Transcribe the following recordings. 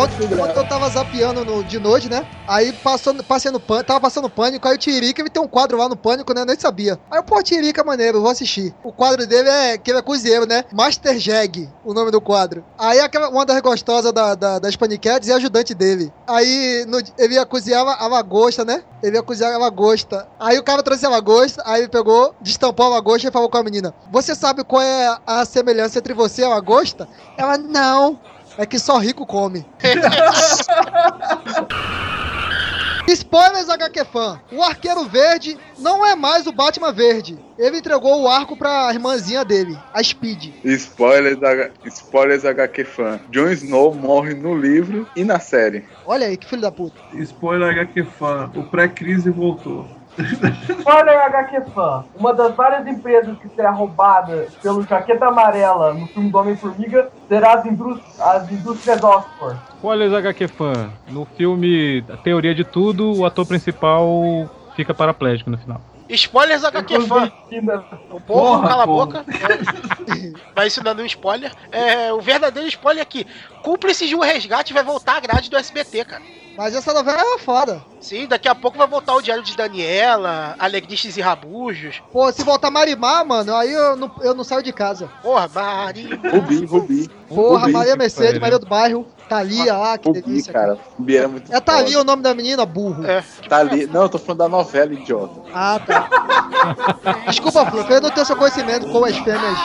ontem eu tava zapeando de noite, né? Aí tava passando Pânico, aí o Tiririca me tem um quadro lá no Pânico, né? Eu nem sabia. Aí eu, pô, Tiririca maneiro, eu vou assistir. O quadro dele que ele é cozinheiro, né? Master Jag, o nome do quadro. Aí uma das gostosas das paniquetes é ajudante dele. Aí ele ia cozinhar a lagosta, né? Ele ia cozinhar a lagosta. Aí o cara trouxe a lagosta, aí ele pegou, destampou a lagosta e falou com a menina: você sabe qual é a semelhança entre você e a lagosta? Ela, não. É que só rico come. Spoilers HQ Fan. O Arqueiro Verde não é mais o Batman Verde. Ele entregou o arco pra irmãzinha dele, a Speed. Spoilers HQ Fan. Jon Snow morre no livro e na série. Olha aí, que filho da puta. Spoiler HQ Fan. O pré-crise voltou. Spoiler HQ Fan. Uma das várias empresas que será roubada pelo Jaqueta Amarela no filme do Homem-Formiga será as indústrias Oxford. Spoilers HQ Fan. No filme A Teoria de Tudo, o ator principal fica paraplégico no final. Spoilers HQ Fan. O povo, cala a boca. Mas isso não é um spoiler. O verdadeiro spoiler é que Cúmplices de um Resgate vai voltar à grade do SBT, cara. Mas essa novela é foda. Sim, daqui a pouco vai voltar o Diário de Daniela, Alegrices e Rabujos. Pô, se voltar Marimar, mano, aí eu não saio de casa. Porra, Marimar. Rubi. Porra, Rubi, Maria Mercedes, Maria do Bairro, Thalia lá, que Rubi, delícia. cara. Rubi era muito Thalia o nome da menina, burro. Thalia. Não, eu tô falando da novela, idiota. Ah, tá. Desculpa, Fluff, eu não tenho seu conhecimento como as fêmeas.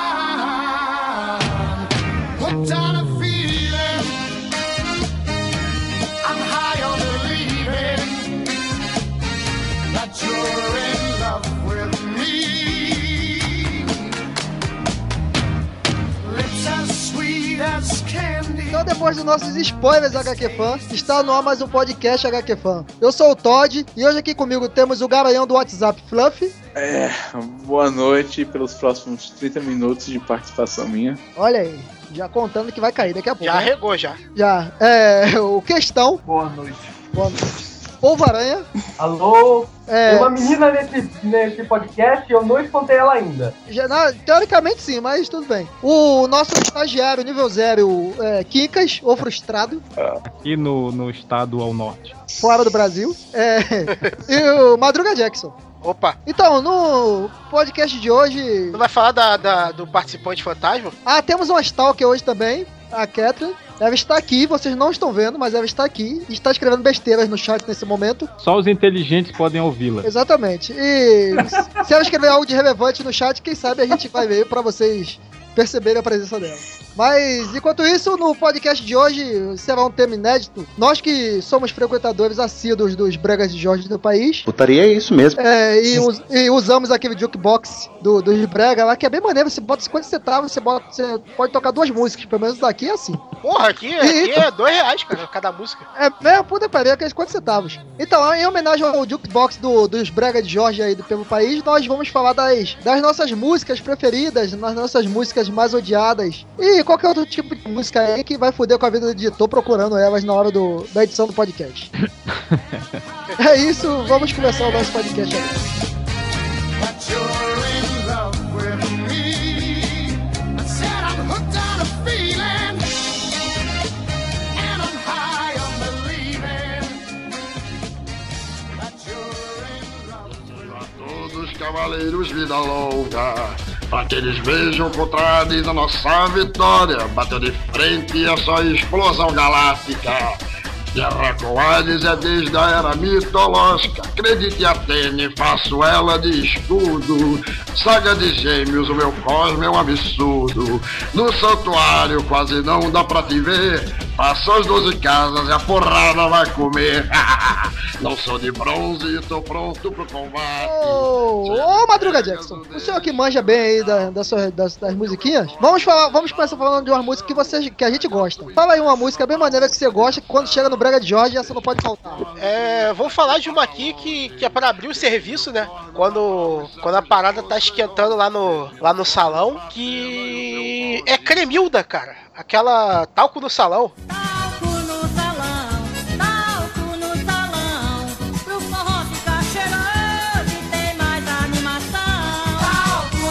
Então, depois dos nossos spoilers HQ Fan, está no ar mais um podcast HQ Fan. Eu sou o Todd e hoje aqui comigo temos o garanhão do WhatsApp, Fluff. Boa noite pelos próximos 30 minutos de participação minha. Olha aí, já contando que vai cair daqui a pouco. Já regou, já. Já. O Questão. Boa noite. Boa noite. Polvo-Aranha. Alô? Tem uma menina nesse podcast e eu não espantei ela ainda. Teoricamente sim, mas tudo bem. O nosso estagiário nível 0, Kikas, ou frustrado. Aqui no estado ao norte. Fora do Brasil. E o Madruga Jackson. Opa. Então, no podcast de hoje... Você vai falar do participante fantasma? Temos uma Stalker hoje também, a Catherine. Ela está aqui, vocês não estão vendo, mas ela está aqui e está escrevendo besteiras no chat nesse momento. Só os inteligentes podem ouvi-la. Exatamente. E se ela escrever algo de relevante no chat, quem sabe a gente vai ver para vocês perceberem a presença dela. Mas, enquanto isso, no podcast de hoje será um tema inédito. Nós que somos frequentadores assíduos dos bregas de Jorge do país. Putaria é isso mesmo. E usamos aquele jukebox dos brega lá, que é bem maneiro. Você bota 50 centavos, você pode tocar 2 músicas. Pelo menos daqui é assim. Porra, aqui é R$2, cara, cada música. Puta pariu, aqueles 50 centavos. Então, em homenagem ao jukebox dos brega de Jorge aí pelo país, nós vamos falar das nossas músicas preferidas, das nossas músicas mais odiadas. E qualquer outro tipo de música aí que vai foder com a vida do editor procurando elas na hora da edição do podcast. É isso, vamos começar o nosso podcast agora. Cavaleiros, vida longa, pra que eles vejam por trás da nossa vitória. Bateu de frente, é só explosão galáctica. Guerra com Hades é desde a era mitológica. Acredite, Atene, faço ela de escudo. Saga de gêmeos, o meu cosmo é um absurdo. No santuário quase não dá pra te ver. Passou as 12 casas e a porrada vai comer. Não sou de bronze, tô pronto pro combate. Ô, Madruga Jackson, o senhor que manja bem aí das musiquinhas, vamos começar falando de uma música que a gente gosta. Fala aí uma música bem maneira que você gosta, que quando chega no Brega de Jorge, essa não pode faltar. Vou falar de uma aqui que é para abrir o serviço, né? Quando a parada tá esquentando lá no salão, que é Cremilda, cara. Aquela talco no salão. Talco no salão, pro forró ficar cheiroso e tem mais animação. Talco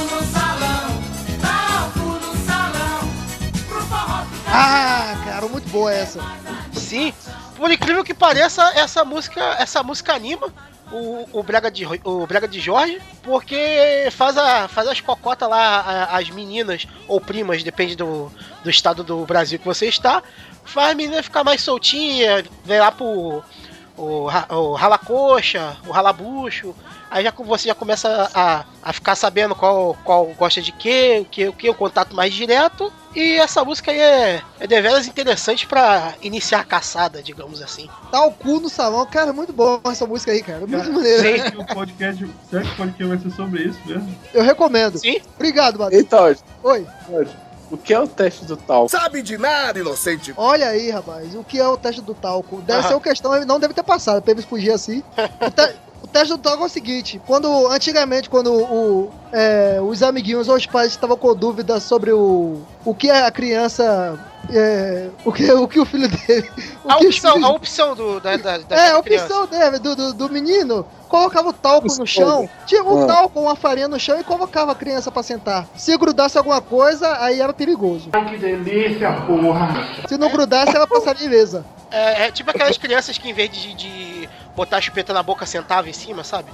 no salão, pro forró ficar cara, muito boa essa. assim, por incrível que pareça, essa música anima o Brega de Jorge, porque faz as cocotas lá, as meninas ou primas, depende do estado do Brasil que você está, faz a menina ficar mais soltinha, vem lá pro o rala-coxa, o ralabucho. Aí você já começa a ficar sabendo qual gosta de quê, o contato mais direto. E essa música aí é deveras interessante pra iniciar a caçada, digamos assim. Tá o cu no salão, cara, muito bom essa música aí, cara. Muito maneiro. Será que o podcast vai ser sobre isso mesmo? Eu recomendo. Sim. Obrigado, Madu. Ei, Todd. Oi. O que é o teste do talco? Sabe de nada, inocente. Olha aí, rapaz, o que é o teste do talco? Deve ser uma questão, ele não deve ter passado, pra ele fugir assim. O teste do talco é o seguinte: antigamente, quando os amiguinhos ou os pais estavam com dúvida sobre o que a criança. O que o filho dele. A opção a opção dele, do menino, colocava o talco no chão, tinha um talco, uma farinha no chão e colocava a criança pra sentar. Se grudasse alguma coisa, aí era perigoso. Ai, que delícia, porra. Se não grudasse, ela passaria beleza. É tipo aquelas crianças que em vez de botar a chupeta na boca sentava em cima, sabe?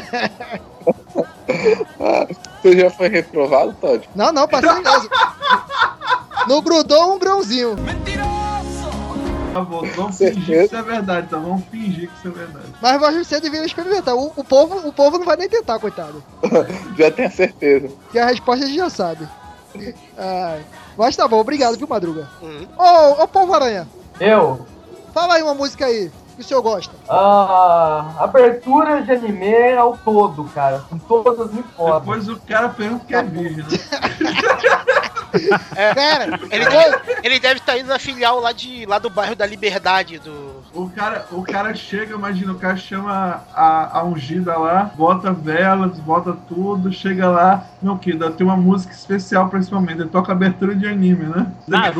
Você já foi reprovado, Todd? Não, passei mesmo. Não grudou um brãozinho. Tá bom, vamos fingir que isso é verdade, tá? Vamos fingir que isso é verdade. Mas você deveria experimentar. O povo não vai nem tentar, coitado. Já tenho certeza. Que a resposta a gente já sabe. Mas tá bom, obrigado, viu, Madruga? Ô, Povo Aranha. Eu? Fala aí uma música aí, que o senhor gosta. Abertura de anime ao todo, cara. Com todas muito foda. Depois o cara pergunta que é virgem, né? Cara, ele deve estar indo na filial lá do bairro da Liberdade. O cara chega, imagina, o cara chama a ungida lá, bota velas, bota tudo, chega lá, não, que tem uma música especial pra esse momento, ele toca abertura de anime, né?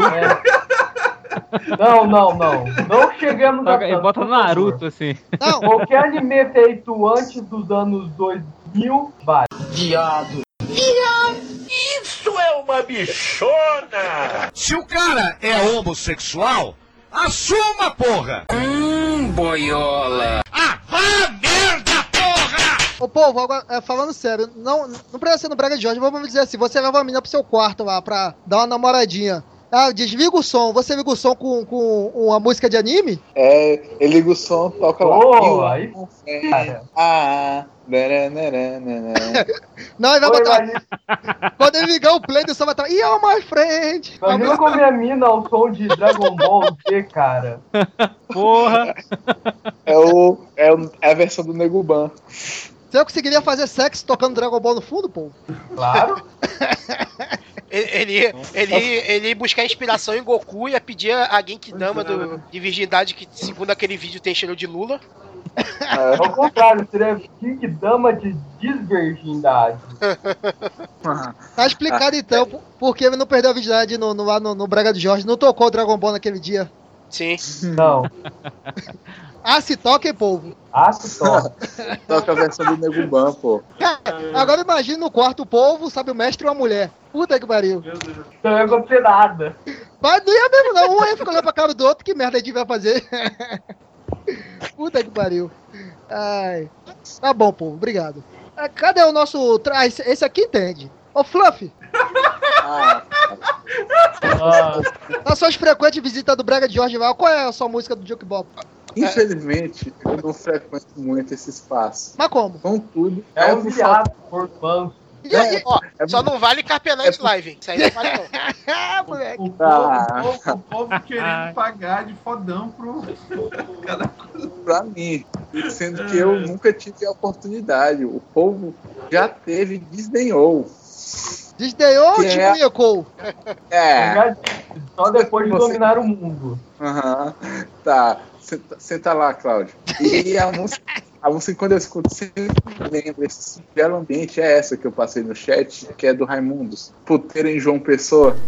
Não chegamos a Ele bota no Naruto, assim. Não. Qualquer anime feito antes dos anos 2000, vai. Viado. Isso é uma bichona! Se o cara é homossexual, assuma, porra! Boiola! Vá merda, porra! Ô, Povo, agora, falando sério, não precisa ser no Brega de Jorge, vamos dizer assim, você leva uma menina pro seu quarto lá pra dar uma namoradinha. Desliga o som. Você liga o som com uma música de anime? Ele liga o som, toca lá. Aí, cara. Não, ele vai botar. Quando ele ligar o play, ele só vai estar. You're my friend! Imagina com minha mina ao som de Dragon Ball Z, cara. Porra! É a versão do Neguban. Você conseguiria fazer sexo tocando Dragon Ball no fundo, pô? Claro. Ele ia buscar inspiração em Goku e ia pedir a Genkidama de virgindade, que segundo aquele vídeo tem cheiro de Lula. Ao contrário, seria Genkidama de desvirgindade. Tá explicado então, porque ele não perdeu a virgindade lá no Brega de Jorge, não tocou o Dragon Ball naquele dia. Sim. Não. Se toca, hein, povo? Se toca. Toca a versão do Neguban, pô. Cara, agora imagina no quarto o povo, sabe, o mestre e uma mulher. Puta que pariu. Não ia acontecer nada. Mas não ia mesmo não, um ia ficar olhando pra cara do outro, que merda a gente vai fazer. Puta que pariu. Ai. Tá bom, povo, obrigado. Cadê o nosso... Esse aqui entende. Ô, Fluffy. Nas suas frequentes visitas do Brega de Jorge, qual é a sua música do Jukebox? Infelizmente, eu não frequento muito esse espaço. Mas como? Contudo, é um viado por fã. Só não vale Carpenite Live. Isso aí não vale não. Moleque. O povo querendo pagar de fodão pro cada coisa. Pra mim, sendo que eu nunca tive a oportunidade. O povo já teve, desdenhou. Desdenhou ou te conhecou? Só depois de dominar o mundo. Tá. Senta lá, Cláudio. E a música, quando eu escuto, sempre lembro, esse belo ambiente é essa que eu passei no chat, que é do Raimundos. Puteiro em João Pessoa.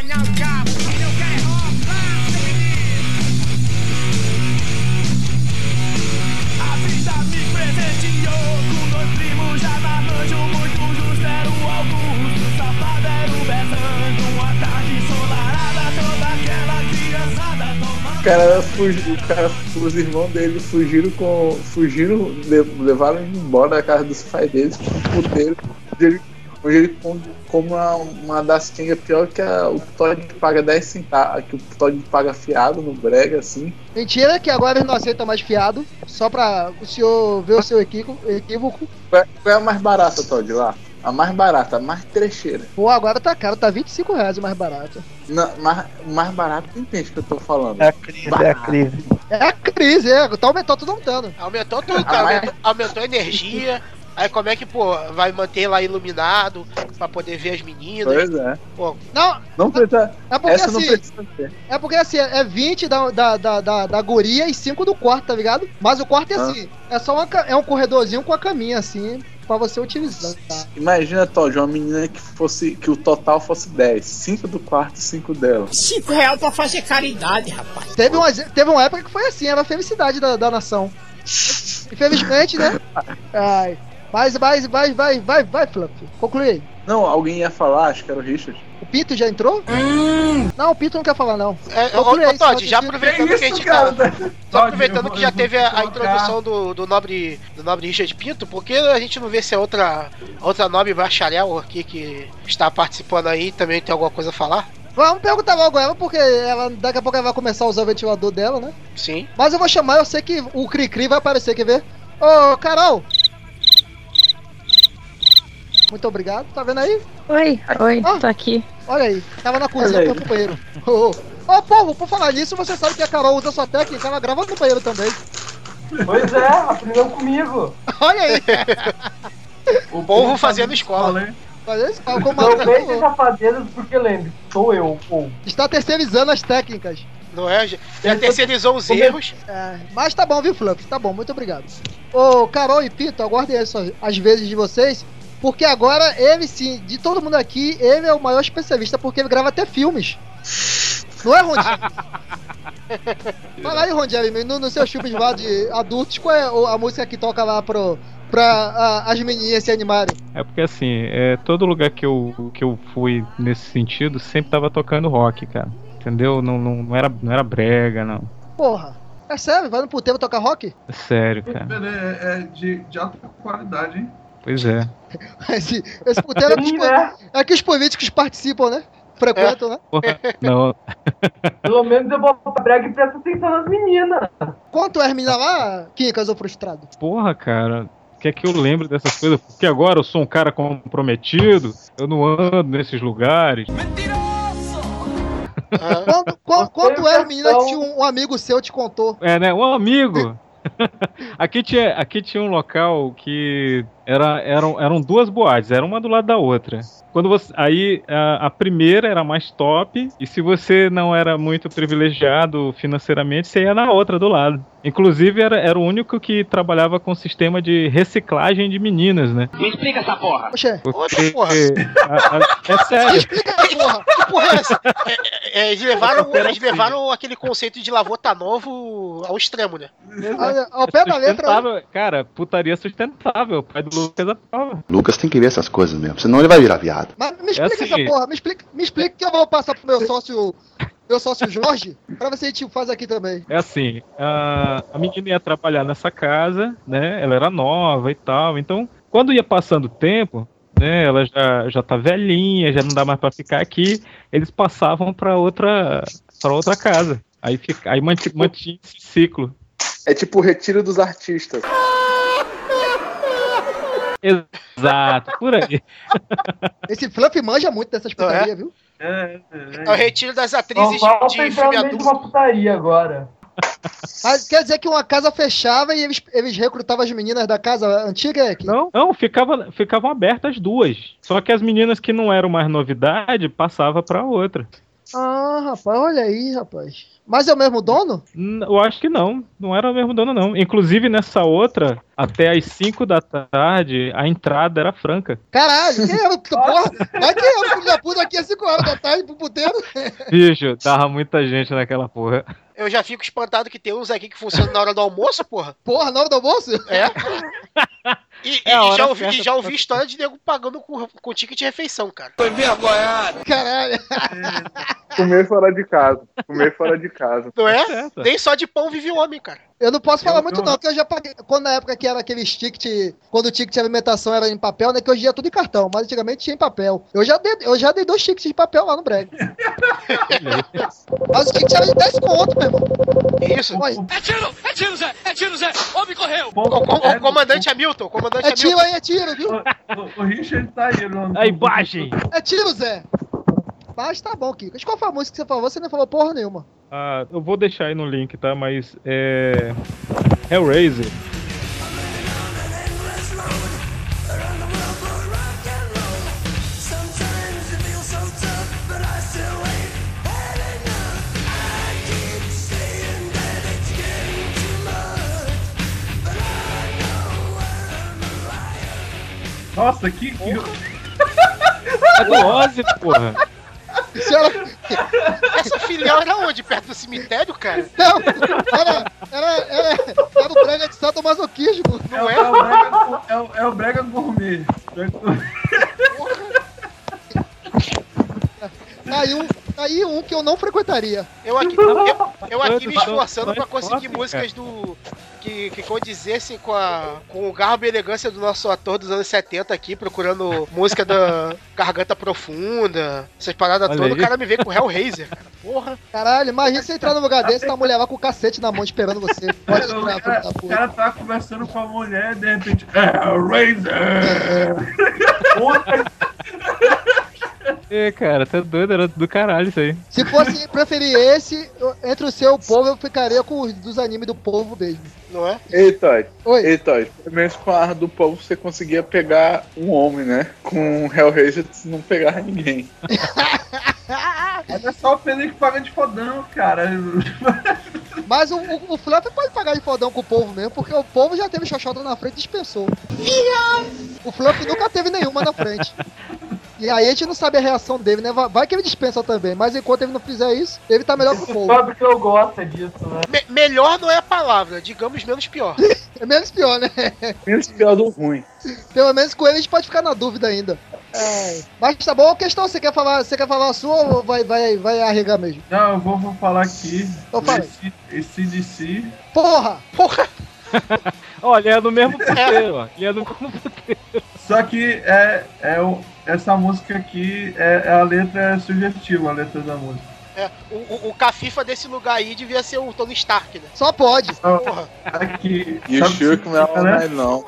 A vida me presenteou com 2 primos já na noite, muito justo era o Augusto, o safado era o Betão, uma tarde ensolarada, toda aquela criançada tomando. Os irmãos dele levaram ele embora da casa dos pais deles, pro puteiro, onde ele come uma das quengas pior que o Todd paga 10 centavos, que o Todd paga fiado no brega, assim. Mentira que agora eles não aceitam mais fiado, só pra o senhor ver o seu equívoco. Qual é a mais barata, Todd, lá? A mais barata, a mais trecheira. Pô, agora tá caro, tá R$25 o mais barato. Não, o mais barato, tu entende o que eu tô falando? É a crise, barato. é a crise. É a crise, aumentou tudo aumentando. Aumentou tudo, cara. Aumentou a energia. Aí como é que, pô, vai manter lá iluminado pra poder ver as meninas? Pois é. Pô, não precisa. É porque essa assim, não precisa ter. É porque assim, é 20 da guria e 5 do quarto, tá ligado? Mas o quarto é assim, é só um corredorzinho com a caminha assim, pra você utilizar. Imagina, Todd, uma menina que o total fosse 10. 5 do quarto e 5 dela. R$5 pra fazer caridade, rapaz. Teve uma época que foi assim, era a felicidade da nação. Infelizmente, né? Ai. Vai, Fluffy. Conclui aí. Não, alguém ia falar, acho que era o Richard. O Pinto já entrou? Não, o Pinto não quer falar, não. Todd, já aproveitando que a gente tá. Só aproveitando que já teve a introdução do nobre Richard Pinto, por que a gente não vê se a outra nobre bacharel aqui que está participando aí também tem alguma coisa a falar? Vamos perguntar logo ela, porque daqui a pouco ela vai começar a usar o ventilador dela, né? Sim. Mas eu vou chamar, eu sei que o Cri-Cri vai aparecer, quer ver? Ô, Carol! Muito obrigado, tá vendo aí? Oi, tô aqui. Olha aí, tava na cozinha, foi pro banheiro. Ô, povo, por falar nisso, você sabe que a Carol usa sua técnica, ela grava no banheiro também. Pois é, aprendeu comigo. Olha aí. O povo fazendo escola, hein? Não deixe safadezas porque lembre, sou eu, o povo. Está terceirizando as técnicas. Não é? Já terceirizou os erros. Mas tá bom, viu, Fluff? Tá bom, muito obrigado. Ô, Carol e Pinto, aguardem as vezes de vocês. Porque agora ele sim, de todo mundo aqui, ele é o maior especialista porque ele grava até filmes. Não é, Rondinelli? Fala aí, Rondinelli, no seu filme lá de adultos, qual é a música que toca lá pra as menininhas se animarem? É porque assim, todo lugar que eu fui nesse sentido, sempre tava tocando rock, cara. Entendeu? Não era brega, não. Porra, é sério? Vai no puteiro tocar rock? É sério, cara. É de alta qualidade, hein? Pois é. Esse puteiro é que os políticos participam, né? Frequentam, né? Porra, não. Pelo menos eu vou pra brega e presto atenção nas meninas. Quanto é as meninas lá, Quincas ou frustrado? Porra, cara. Quer que eu lembre dessas coisas? Porque agora eu sou um cara comprometido, eu não ando nesses lugares. Quando era menina que tinha um amigo seu te contou? Né? Um amigo. Aqui tinha um local que eram duas boates, era uma do lado da outra. Aí a primeira era mais top, e se você não era muito privilegiado financeiramente, você ia na outra do lado. Inclusive era o único que trabalhava com sistema de reciclagem de meninas, né? Me explica essa porra. Oxa, porra. É sério. Me explica essa porra. Que porra é essa? Eles levaram aquele conceito de lavota novo ao extremo, né? Ao pé da letra. Cara, putaria sustentável. O pai do Lucas aprova. Lucas tem que ver essas coisas mesmo, senão ele vai virar viado. Mas me explica essa porra, me explica que eu vou passar pro meu sócio Jorge, pra ver se a gente faz aqui também. É assim, a menina ia trabalhar nessa casa, né? Ela era nova e tal, então quando ia passando o tempo, né? Ela já tá velhinha, já não dá mais pra ficar aqui, eles passavam pra outra casa. Aí mantinha esse ciclo. É tipo o retiro dos artistas. Exato, por aí. Esse Fluff manja muito dessas putarias, viu? É o retiro das atrizes de filme adulto. Uma putaria agora. Mas quer dizer que uma casa fechava e eles recrutavam as meninas da casa antiga? Não, ficavam abertas as duas. Só que as meninas que não eram mais novidade passavam pra outra. Ah, rapaz, olha aí, rapaz. Mas é o mesmo dono? Eu acho que não era o mesmo dono, não. Inclusive, nessa outra, até às 5 da tarde, a entrada era franca. Caralho, quem era? Porra, vai que era, filho da puta, aqui às 5 horas da tarde pro puteiro. Bicho, tava muita gente naquela porra. Eu já fico espantado que tem uns aqui que funcionam na hora do almoço, porra. Porra, na hora do almoço? É. E É a hora já certa ouvi história de nego pagando com ticket de refeição, cara. Foi vergonhado. Caralho. Comer fora de casa. Comer fora de casa. Não é? certo. Nem só de pão vive o homem, cara. Eu não posso falar muito não, porque eu já paguei. Quando na época que era aqueles ticket, quando o ticket de alimentação era em papel, né? Que hoje em dia é tudo em cartão, mas antigamente tinha em papel. Eu já dei 2 tickets de papel lá no brega. Mas o ticket era de 10 conto, meu irmão. Isso. Olha, É tiro, Zé! Homem correu! O comandante Hamilton, é tiro aí, é tiro, viu? O Richard tá aí. A imagem. É tiro, Zé. Mas tá bom, Kiko. Qual foi a música que você falou? Você não falou porra nenhuma. Ah, eu vou deixar aí no link, tá? Mas é. Hellraiser. Nossa, que... É do Ozzy, porra. Essa filial era onde? Perto do cemitério, cara? Não, era o brega de sadomasoquismo. Não é? É o Brega Gourmet. Tá aí um que eu não frequentaria. Eu aqui me esforçando pra conseguir músicas que condizessem com o garbo e elegância do nosso ator dos anos 70 aqui, procurando música da Garganta Profunda, essas paradas todas. O cara me veio com Hellraiser, cara. Porra. Caralho, imagina você entrar num lugar desse e tá a mulher lá com o cacete na mão esperando você. Pode entrar, filho da O puta. cara tava conversando com a mulher e de repente... Razer! É, cara, tá doido, era do caralho isso aí. Se fosse preferir esse, entre o seu e o povo, eu ficaria com os dos animes do povo mesmo. Não é? Ei, Todd. Oi. Ei, Todd. Pelo menos com a arma do povo você conseguia pegar um homem, né? Com Hellraiser você não pegava ninguém. Mas é só o Pedro que paga de fodão, cara. Mas o Fluff pode pagar de fodão com o povo mesmo, porque o povo já teve xoxota na frente e dispensou. O Fluff nunca teve nenhuma na frente. E aí a gente não sabe a reação dele, né? Vai que ele dispensa também, mas enquanto ele não fizer isso, ele tá melhor pro povo. Sabe que eu gosto disso, né? Melhor não é a palavra, digamos menos pior. É menos pior, né? Menos pior do ruim. Pelo menos com ele a gente pode ficar na dúvida ainda. É. Mas tá bom, a questão, você quer falar a sua ou vai arregar mesmo? Não, eu vou falar aqui. Então fala. Esse DC. Porra! Olha, é do mesmo puteiro, ó. Ele é do mesmo puteiro. Só que essa música aqui, a letra é sugestiva, a letra da música. É, o cafifa desse lugar aí devia ser o Tony Stark, né? Só pode. Porra. Aqui. E o Shirk não é mais não.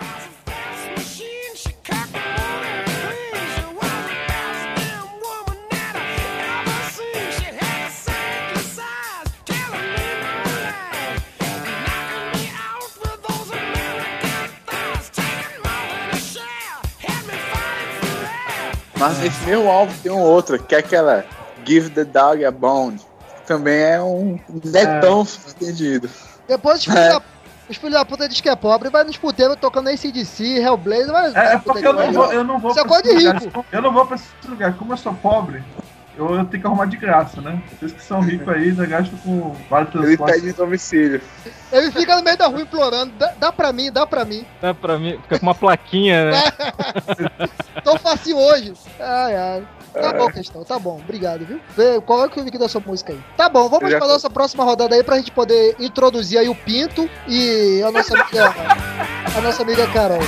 Mas nesse mesmo álbum tem um outro, que é aquela Give the Dog a Bone. Também é não é tão entendido. Depois os filhos da puta dizem que é pobre, vai nos puteiros tocando AC/DC, Hellblazer, vai. Porque eu não vou Isso é pra coisa de esse lugar. rico. Eu não vou pra esse lugar. Como eu sou pobre, eu tenho que arrumar de graça, né? Vocês que são ricos aí, já gastam com vários Ele transportes. pede domicílio. Ele fica no meio da rua implorando, dá pra mim. Dá pra mim, fica com uma plaquinha, né? Tô facinho hoje. Ai. Tá bom, questão, tá bom, obrigado, viu? Coloca o link da sua música aí. Tá bom, vamos pra nossa próxima rodada aí pra gente poder introduzir aí o Pinto e a nossa amiga Carol.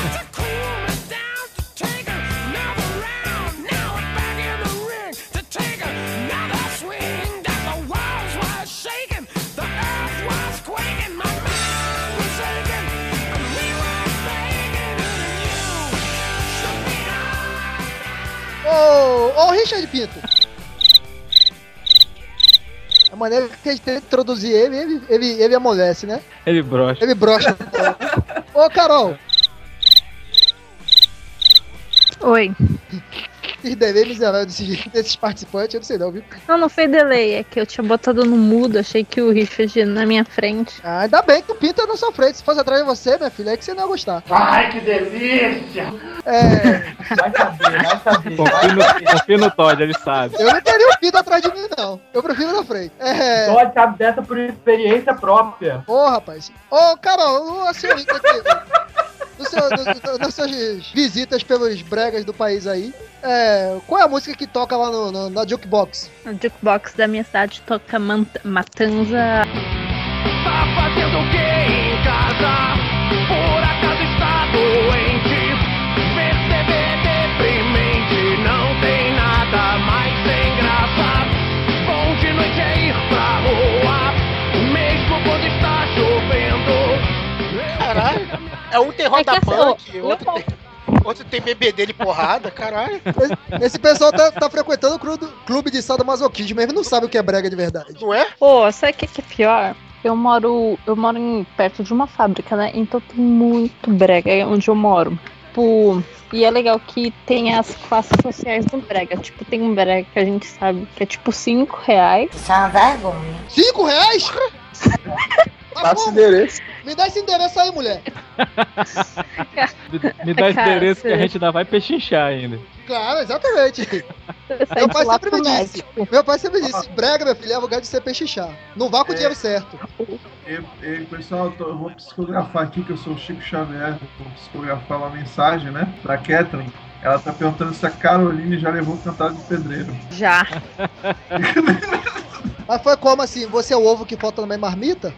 Ô, Richard Pinto. A maneira que a gente tem de introduzir ele amolece, né? Ele brocha. Ele brocha. Ô, Carol. Oi. Que delay miserável desses participantes, eu não sei não, viu? Não foi delay, é que eu tinha botado no mudo, achei que o Richard ia na minha frente. Ah, ainda bem que o Pinto é na sua frente. Se fosse atrás de você, minha filha, é que você não ia gostar. Ai, que delícia! Vai saber. Confia no Todd, ele sabe. Eu não queria o Pinto atrás de mim, não. Eu prefiro na frente. Todd sabe dessa por experiência própria. Ô, rapaz. Ô, Carol, a senhorita aqui. nas suas visitas pelos bregas do país aí, qual é a música que toca lá na Jukebox? Na Jukebox da minha cidade toca Matanza. Tá fazendo o que em casa? Por acaso está doente? Perceber deprimente, não tem nada mais sem graça. Bom de noite é ir pra rua, mesmo quando está chovendo. Caralho, é um tem roda punk, outro tem BBD de porrada, caralho. Esse pessoal tá frequentando o clube de sadomasoquismo, mesmo não sabe o que é brega de verdade. Não é? Pô, sabe o que é pior? Eu moro perto de uma fábrica, né? Então tem muito brega onde eu moro. Tipo, e é legal que tem as classes sociais do brega. Tipo, tem um brega que a gente sabe que é tipo R$5. Isso é uma vergonha. R$5? Passa o endereço. Me dá esse endereço aí, mulher. Me dá esse endereço que a gente ainda vai pechinchar ainda. Claro, exatamente. Meu pai sempre disse, brega, meu filho, é lugar de ser pechinchar. Não vá com o dinheiro certo. Pessoal, eu vou psicografar aqui, que eu sou o Chico Xavier. Vou psicografar uma mensagem, né, da Catherine. Ela tá perguntando se a Caroline já levou cantada de pedreiro. Já. Mas foi como assim? Você é o ovo que falta na minha marmita?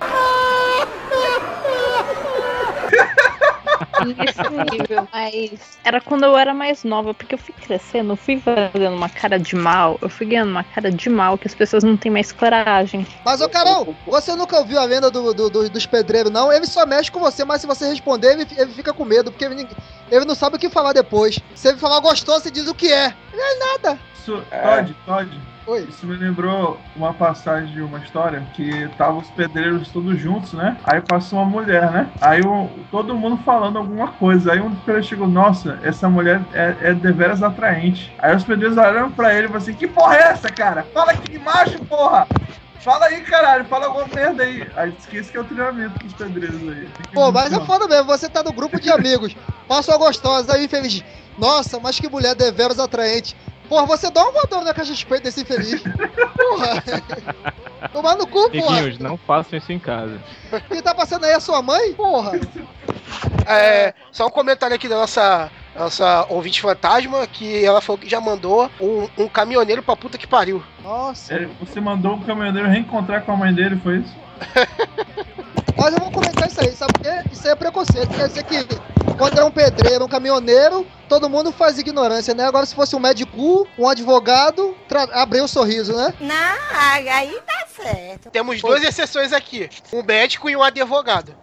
Nesse nível, mas era quando eu era mais nova, porque eu fui crescendo, eu fui fazendo uma cara de mal, eu fui ganhando uma cara de mal que as pessoas não têm mais coragem. Mas, ô Carol, você nunca ouviu a lenda dos pedreiros, não? Ele só mexe com você, mas se você responder, ele fica com medo, porque ele não sabe o que falar depois. Se ele falar gostoso, você diz o que é. Não é nada. Todd. Oi. Isso me lembrou uma passagem de uma história que estavam os pedreiros todos juntos, né? Aí passou uma mulher, né? Aí todo mundo falando alguma coisa. Aí um pedreiro chegou, nossa, essa mulher é deveras atraente. Aí os pedreiros olharam pra ele e falaram assim, que porra é essa, cara? Fala aqui de macho, porra! Fala aí, caralho, fala alguma merda aí. Aí esquece que é o treinamento dos pedreiros aí. Pô, mas é foda mesmo, você tá no grupo de amigos, passa uma gostosa, aí infeliz. Nossa, mas que mulher deveras atraente. Porra, você dá uma voadora na caixa de peito desse infeliz. Porra. Tomar no cu, porra. Amiguinhos, não façam isso em casa. Quem tá passando aí é a sua mãe? Porra. Só um comentário aqui da nossa ouvinte fantasma, que ela falou que já mandou um caminhoneiro pra puta que pariu. Nossa. Você mandou um caminhoneiro reencontrar com a mãe dele, foi isso? Mas eu vou comentar isso aí, sabe por quê? Isso aí é preconceito. Quer dizer que quando é um pedreiro, um caminhoneiro, todo mundo faz ignorância, né? Agora se fosse um médico, um advogado, abriu um sorriso, né? Não, aí tá certo. Temos duas exceções aqui, um médico e um advogado.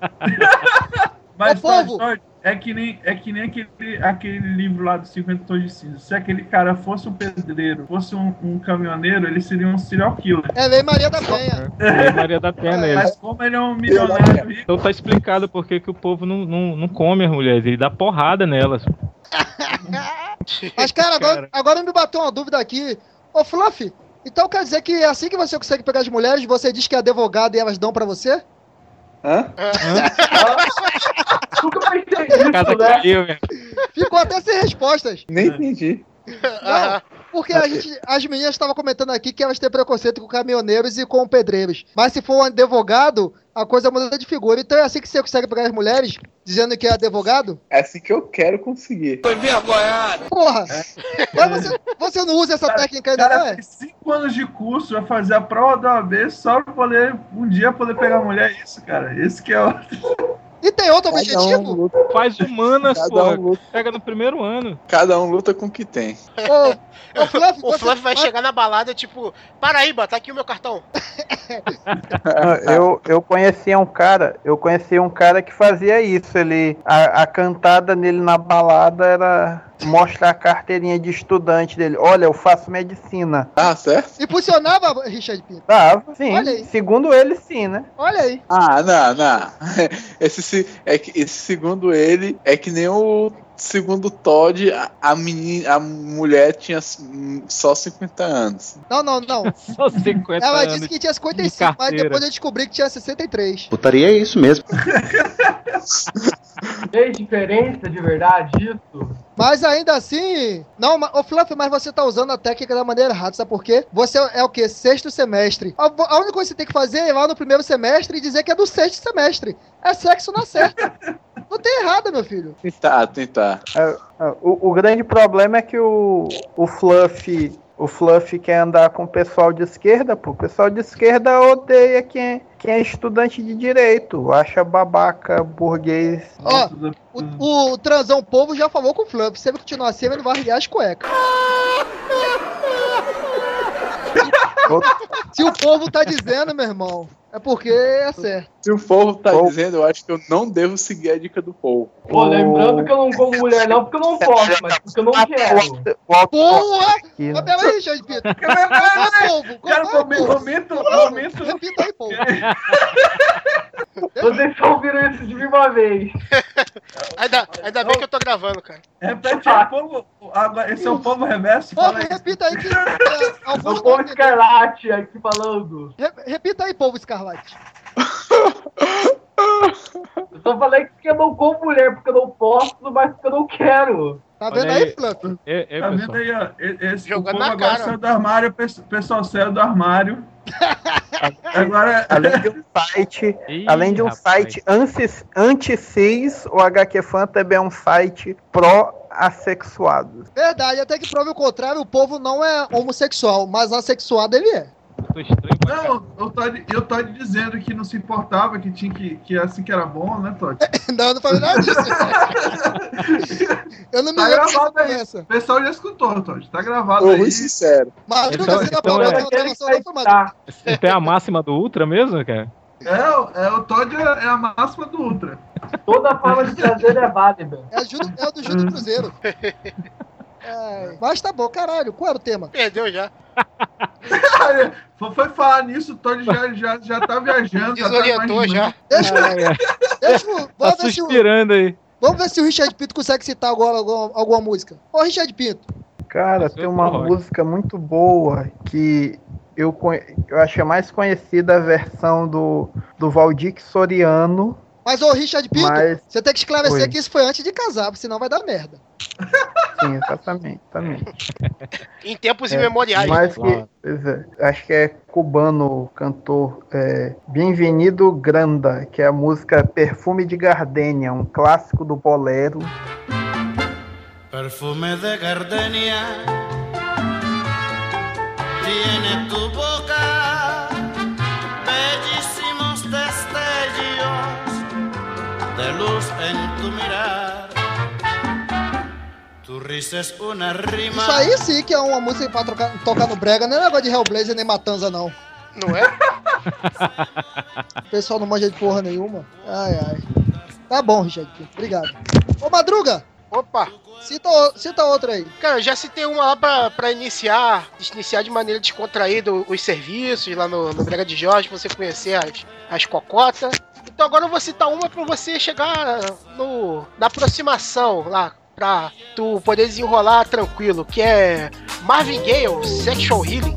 Mas, povo, é que nem aquele livro lá dos 50 Tons de Cinza. Se aquele cara fosse um pedreiro, fosse um caminhoneiro, ele seria um serial killer. É Lei Maria da Penha. Lei Maria da Penha nele. Mas como ele é um milionário rico... Então tá explicado por que o povo não come as mulheres, ele dá porrada nelas. Mas, cara, agora me bateu uma dúvida aqui. Ô, Fluff, então quer dizer que é assim que você consegue pegar as mulheres, você diz que é advogado e elas dão pra você? Nunca pensei nisso, né? Ficou até sem respostas. Nem entendi. Não, porque as meninas estavam comentando aqui que elas têm preconceito com caminhoneiros e com pedreiros. Mas se for um advogado, a coisa muda de figura. Então é assim que você consegue pegar as mulheres, dizendo que é advogado? É assim que eu quero conseguir. Foi envergonhado. Porra! Mas você não usa essa técnica ainda, não é? Tem 5 anos de curso, vai fazer a prova da OAB só pra poder, um dia, poder pegar a mulher. É isso, cara. Esse que é o... E tem outro objetivo? Faz humanas, pô. Pega no primeiro ano. Cada um luta com o que tem. O Fluff vai chegar na balada, tipo, Paraíba, tá aqui o meu cartão. Eu conhecia um cara que fazia isso. A cantada nele na balada era mostrar a carteirinha de estudante dele. Olha, eu faço medicina. Ah, certo? E funcionava, Richard Pinto? Dava, sim. Segundo ele, sim, né? Olha aí. Ah, não. Esse segundo ele é que nem o segundo Todd, a mulher tinha só 50 anos. Não. Só 50 Ela anos. disse que tinha 55, mas depois eu descobri que tinha 63. Putaria é isso mesmo. Tem diferença de verdade isso? Mas ainda assim... Não, ô Fluff, mas você tá usando a técnica da maneira errada, sabe por quê? Você é o quê? 6º semestre. A única coisa que você tem que fazer é ir lá no primeiro semestre e dizer que é do 6º semestre. É sexo na certa. Não tem errada, meu filho. Tentar. O grande problema é que o Fluff quer andar com o pessoal de esquerda, pô. O pessoal de esquerda odeia quem é estudante de direito. Acha babaca, burguês. Ó, o transão povo já falou com o Fluff. Se ele continuar assim, ele vai arriar as cuecas. Se o povo tá dizendo, meu irmão, é porque é certo. Se o povo tá dizendo, eu acho que eu não devo seguir a dica do povo. Pô, lembrando que eu não como mulher não porque eu não posso, mas porque eu não quero. Porra! Mas peraí, Richard Pinto. Momento. Repita aí, povo. Vocês só ouviram isso de uma vez. Ainda bem que eu tô gravando, cara. Repete aí, povo. Esse é o povo reverso. Povo, repita aí que... O povo escarlate aqui falando. Repita aí, povo escarlate. Eu só falei que eu não como mulher porque eu não posso, mas porque eu não quero. Tá vendo aí, Fluff? Tá vendo aí, ó. Jogando o povo na agora cara. saiu do armário, o pessoal saiu do armário. Agora... Além de um site anti-cis, o HQ Fan também é um site pró-assexuados. Verdade, até que prove o contrário, o povo não é homossexual, mas assexuado ele é. Não, eu tô dizendo que não se importava, que tinha que assim que era bom, né, Todd? Não falei nada disso. Eu não me lembro dessa conversa. O pessoal já escutou, Todd. Tá gravado Ô, aí. sincero. Mas Então, você então tem a máxima do Ultra mesmo, cara? O Todd é a máxima do Ultra. Toda forma de prazer é válida. É o do Júlio Cruzeiro. Mas tá bom, caralho. Qual era o tema? Perdeu já. Foi falar nisso, o Todd já tá viajando. Desorientou já. Vamos tá suspirando aí. Vamos ver se o Richard Pinto consegue citar agora alguma música. Ô, Richard Pinto. Cara, tem uma música muito boa que eu achei mais conhecida a versão do Valdir Soriano. Mas, ô, Richard Pinto, você tem que esclarecer que isso foi antes de casar, senão vai dar merda. Sim, exatamente. Em tempos imemoriais. Mas acho que é cubano, cantor Bienvenido Granda, que é a música Perfume de Gardenia, um clássico do bolero. Perfume de gardenia tiene tu boca, bellísimos destellos de luz en tu mirar. Tu risa es una rima. Isso aí sim que é uma música pra tocar no brega, não é negócio de Hellblazer nem Matanza, não. Não é? O pessoal não manja de porra nenhuma. Ai. Tá bom, Richard. Obrigado. Ô, Madruga! Opa! Cita outra aí. Cara, eu já citei uma lá pra iniciar de maneira descontraída os serviços lá no Brega de Jorge, pra você conhecer as cocotas. Então agora eu vou citar uma pra você chegar na aproximação lá, pra tu poder desenrolar tranquilo, que é Marvin Gaye, Sexual Healing.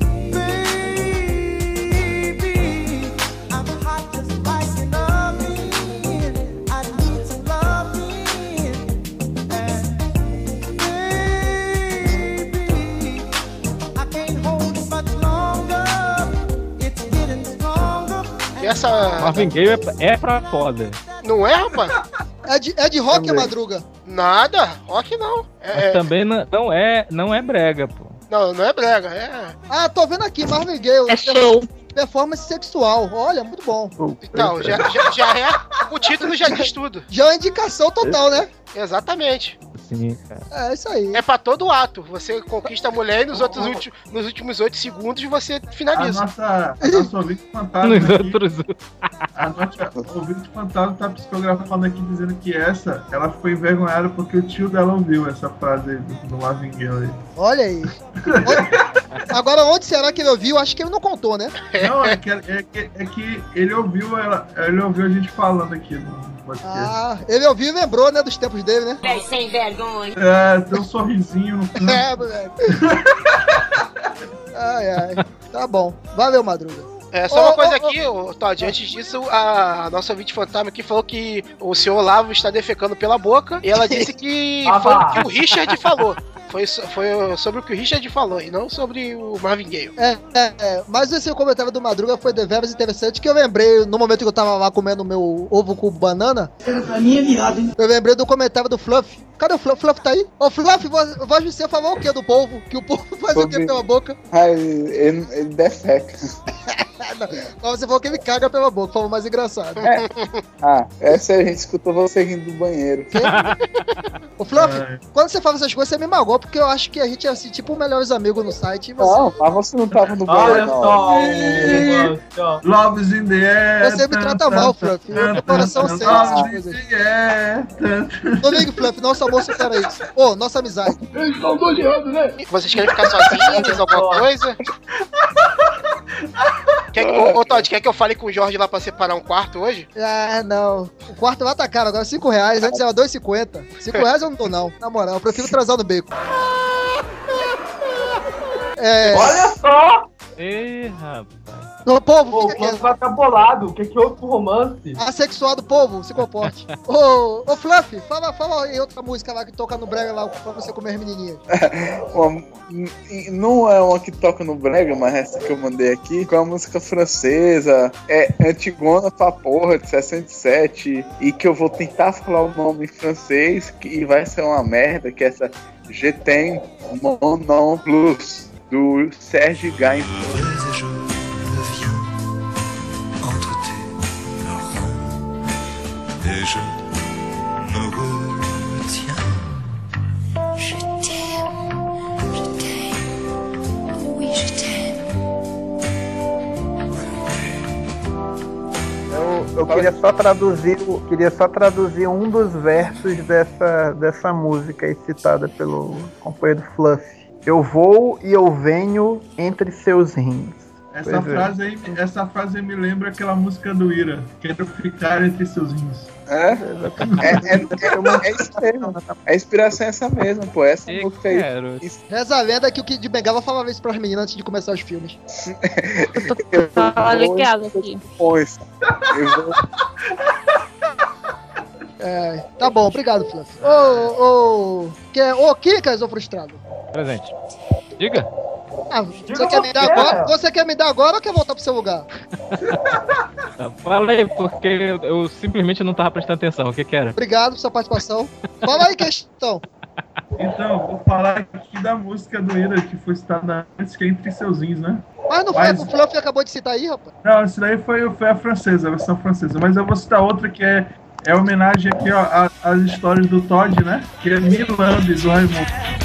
Essa... Marvin Gaye é pra foda. Não é, rapaz? É de rock, Madruga? Nada, rock não. Mas também não é brega, pô. Não é brega, é... Ah, tô vendo aqui, Marvin Gaye. É show. Performance sexual. Olha, muito bom. Então, já é... O título já diz tudo. Já é uma indicação total, né? Exatamente. Sim, cara. É isso aí. É pra todo ato. Você conquista a mulher e nos últimos 8 segundos você finaliza. A nossa ouvinte fantasma Nos aqui, outros... a nossa ouvinte fantasma tá psicografando aqui dizendo que ela ficou envergonhada porque o tio dela ouviu essa frase aí do Marvin Gaye. Olha aí. Agora, onde será que ele ouviu? Acho que ele não contou, né? Não, é que ele ouviu a gente falando aqui no podcast. Ah, ele ouviu e lembrou, né, dos tempos dele, né? Véi, sem vergonha. Tem um sorrisinho no fundo. Moleque. Ai. Tá bom. Valeu, Madruga. Só uma coisa aqui, Todd, antes disso, a nossa ouvinte fantasma aqui falou que o senhor Olavo está defecando pela boca, e ela disse que foi o que o Richard falou. Foi sobre o que o Richard falou e não sobre o Marvin Gaye. Mas esse comentário do Madruga foi deveras interessante, que eu lembrei, no momento que eu tava lá comendo meu ovo com banana, Pra mim é viado, hein? eu lembrei do comentário do Fluff. Cadê o Fluff? Fluff tá aí? Ô, Fluff, voz de você falou o que do povo? Que o povo faz o que pela boca? Ele defeca. Mas você falou que ele caga pela boca, falou mais engraçado. Essa a gente escutou você rindo do banheiro. Ô, Fluff, quando você fala essas coisas, você me magoou, porque eu acho que a gente é assim, tipo melhores amigos no site. E você... Não, mas você não tava no banheiro, Olha só, Love's in the air. Você me trata mal, Fluff. Meu coração sente essas coisas. Domingo, Fluff, nosso amor supera isso. Ô, nossa amizade. Eles estão doideando, né? Vocês querem ficar sozinhos, alguma coisa? Ô, Todd, quer que eu fale com o Jorge lá pra separar um quarto hoje? Não. O quarto lá tá caro, agora R$5. Antes era R$2,50. R$5 eu não dou, não. Na moral, eu prefiro transar no beco. Olha só! Ei, rapaz. Ô, povo, o povo vai ficar bolado. O que houve com o romance? Assexuado, povo, se comporte. Ô, Fluff, fala aí outra música lá que toca no brega lá pra você comer as menininhas. Não é uma que toca no brega, mas essa que eu mandei aqui, com a música francesa, é Antigona pra porra, de 67, e que eu vou tentar falar o nome em francês, e vai ser uma merda, que é essa Je t'aime mon nom plus, do Serge Gainsbourg. Et je me retiens. Je t'aime, oui je t'aime. Eu queria só traduzir um dos versos dessa música aí citada pelo companheiro Fluff. Eu vou e eu venho entre seus rins. Essa frase aí me lembra aquela música do Ira. Quero ficar entre seus rins. É isso mesmo. A inspiração é essa mesmo, pô. Essa música aí. Reza a lenda que o Kid de Bengala falava isso pras meninas antes de começar os filmes. Tá ligado aqui. Tá bom, obrigado, Fluff. Ô, Kikas, ô frustrado? Presente. Diga. Você quer me dar agora ou quer voltar pro seu lugar? Fala aí, porque eu simplesmente não tava prestando atenção. O que era? Obrigado por sua participação. Fala aí, questão. Então, vou falar aqui da música do Ira, que foi citada antes, que é Entre Seus Rins, né? Mas não foi o Fluff que acabou de citar aí, rapaz? Não, isso daí foi a francesa, a versão francesa. Mas eu vou citar outra que é homenagem aqui, ó, às histórias do Todd, né? Que é Milambi, do Raimundo.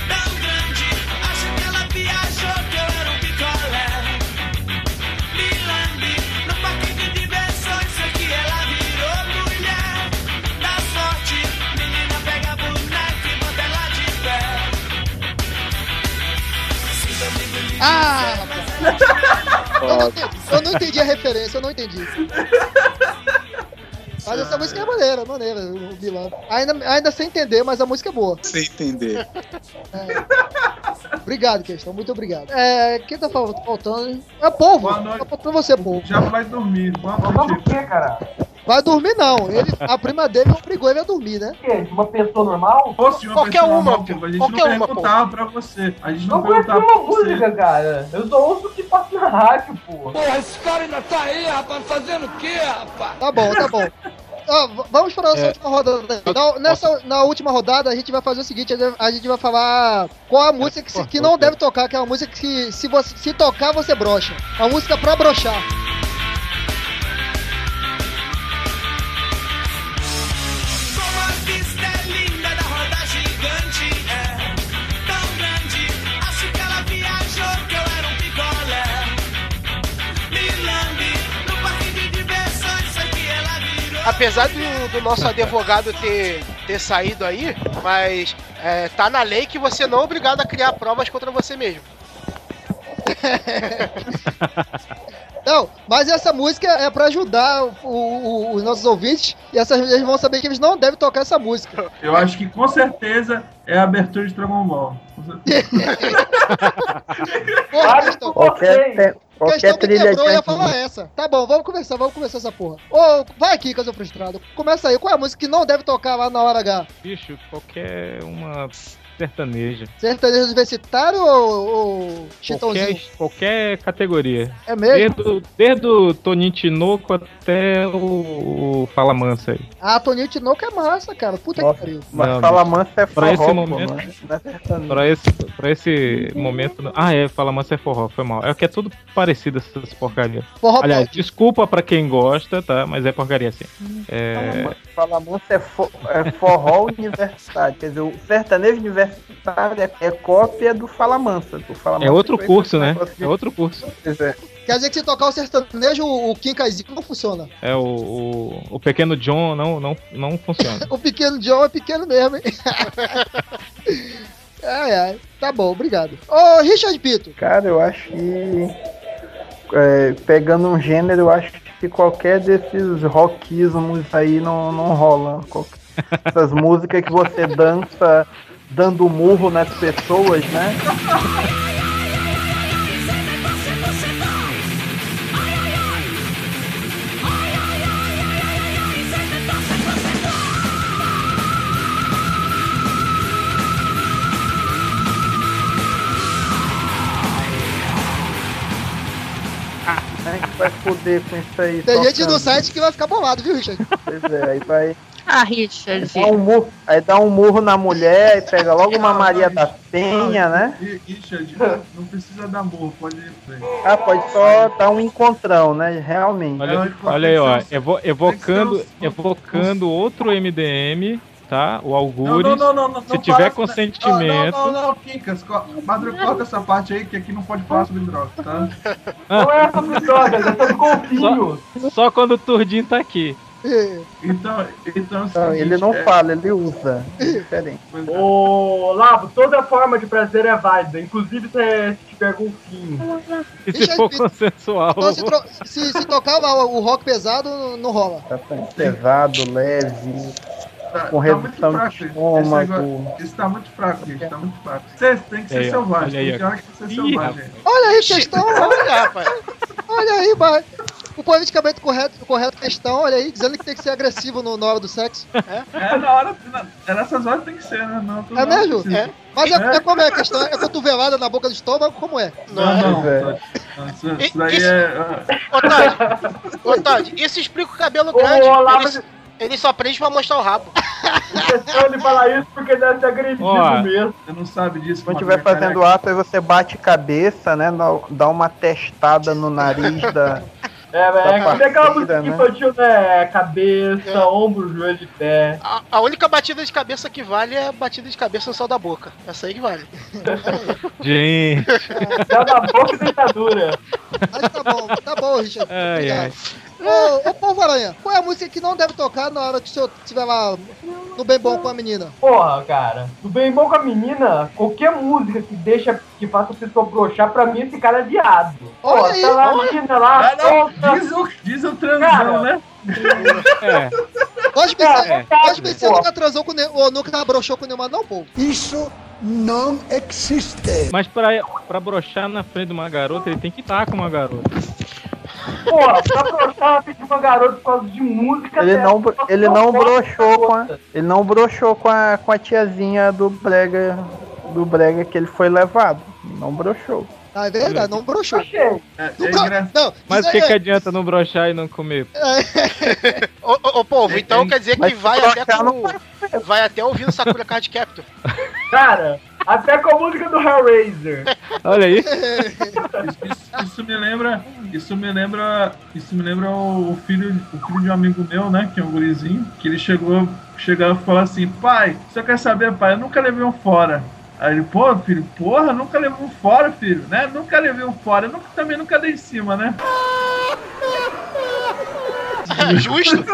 Eu não entendi a referência, eu não entendi. Mas essa música é maneira, o vilão. Ainda sem entender, mas a música é boa. Sem entender. Obrigado, questão, muito obrigado. Quem tá faltando? É povo. Tá faltando você, povo. Já vai dormir. Boa noite. O que, cara? Vai dormir não, a prima dele obrigou ele a dormir, né? O quê? De uma pessoa normal? Qualquer uma, pô. A gente não perguntava pra você. A gente não perguntava pra você. Música, cara. Eu só ouço o que passa na rádio, pô. Porra, esse cara ainda tá aí, rapaz, fazendo o quê, rapaz? Tá bom. Vamos para a nossa última rodada. Na última rodada, a gente vai fazer o seguinte: a gente vai falar qual a música que não deve tocar, que é uma música que se tocar, você brocha. A música pra brochar. Apesar do nosso advogado ter saído aí, mas tá na lei que você não é obrigado a criar provas contra você mesmo. Não, mas essa música é pra ajudar os nossos ouvintes, e eles vão saber que eles não devem tocar essa música. Eu acho que com certeza é a abertura de Dragon Ball. Qualquer trilha quebrou, eu ia de falar essa. Tá bom, vamos começar essa porra. Ô, vai aqui, Casal Frustrado. Começa aí. Qual é a música que não deve tocar lá na hora H? Bicho, qualquer uma sertaneja. Sertanejo universitário ou chitãozinho? Qualquer categoria. É mesmo? Desde o Toninho Tinoco até o Fala Mansa aí. Ah, Toninho Tinoco é massa, cara. Puta que pariu. Mas Fala Mansa é forró, pra esse pô, momento, não é sertanejo. pra esse momento... Fala Mansa é forró, foi mal. É que é tudo parecido essas porcarias. Forró Aliás, pop. desculpa pra quem gosta, tá? Mas é porcaria assim. Fala Mansa é forró universitário. Quer dizer, o sertanejo universitário é cópia do Fala Mansa. É outro curso, né? É outro curso. Quer dizer que se tocar o sertanejo, o Quincaizinho não funciona. É, o Pequeno John não funciona. O Pequeno John é pequeno mesmo, hein? Ai. Tá bom, obrigado. Ô, Richard Pito. Cara, eu acho que... pegando um gênero, eu acho que qualquer desses rockismos aí não rola. Essas músicas que você dança dando murro nas pessoas, né? A gente vai foder com isso aí. Tem gente no site que vai ficar bolado, viu, Richard? Pois é, aí vai... Richard. Aí dá um murro na mulher e pega logo uma Maria da Penha, né? Richard, não precisa dar murro, pode ir. Pode só dar um encontrão, né? Realmente. Olha aí, ó. Evocando outro MDM, tá? O Algures. Não, se tiver consentimento. Não, Quincas. Madruga, corta essa parte aí, que aqui não pode falar sobre drogas, tá? Não é sobre drogas, é sobre golfinhos. Só quando o Turdinho tá aqui. Então ele não fala, ele usa. É diferente. Ô, Lavo, toda forma de prazer é válida, inclusive se tiver golfinho. E se for consensual. Então, se tocar o rock pesado, não rola. Pesado, leve, com redução de estômago. Isso tá muito fraco, gente. Tá muito fraco. Você tem que ser selvagem. Tem hora que você ser selvagem. Olha aí, questão. Olha aí, vai. O politicamente correto questão, olha aí, dizendo que tem que ser agressivo na hora do sexo. Nessas horas tem que ser, né? Não, é mesmo? Mas como é a questão? É cotovelada na boca do estômago? Como é? Não. Isso daí Ô, Todd, isso explica o cabelo grande. Ele só prende pra mostrar o rabo. Ele fala isso porque deve ser agressivo mesmo. Você não sabe disso. Quando estiver fazendo ato, aí você bate cabeça, né? Dá uma testada no nariz da... que aquela música infantil, né? Cabeça, ombro, joelho de pé. A única batida de cabeça que vale é a batida de cabeça no céu da boca. Essa aí que vale. Gente. Céu da boca e dentadura. Mas tá bom, Richard. Ô, Povo Aranha, qual é a música que não deve tocar na hora que o senhor estiver lá no Bem Bom com a menina? Porra, cara, no Bem Bom com a menina, qualquer música que faça a pessoa broxar, pra mim esse cara é viado. Olha aí, tá lá a menina lá, diz o transão, né? Pode pensar nunca transou ou nunca broxou com nenhuma, não, pô. Isso não existe. Mas pra broxar na frente de uma garota, ele tem que estar com uma garota. Porra, pra broxar na frente de uma garota por causa de música. Ele não broxou com a tiazinha do brega que ele foi levado. Não broxou. Ah, é verdade, não broxou. Mas o que adianta não broxar e não comer? Ô, povo, então quer dizer que vai até ouvir o Sakura Card Captor. Cara, até com a música do Hellraiser. Olha aí. Isso me lembra o filho de um amigo meu, né, que é um gurizinho, que ele chegava e falou assim: pai, você quer saber, pai, eu nunca levei um fora. Aí ele, pô, filho, porra, nunca levei um fora, filho, né? Nunca levei um fora, eu também nunca dei em cima, né? Justo,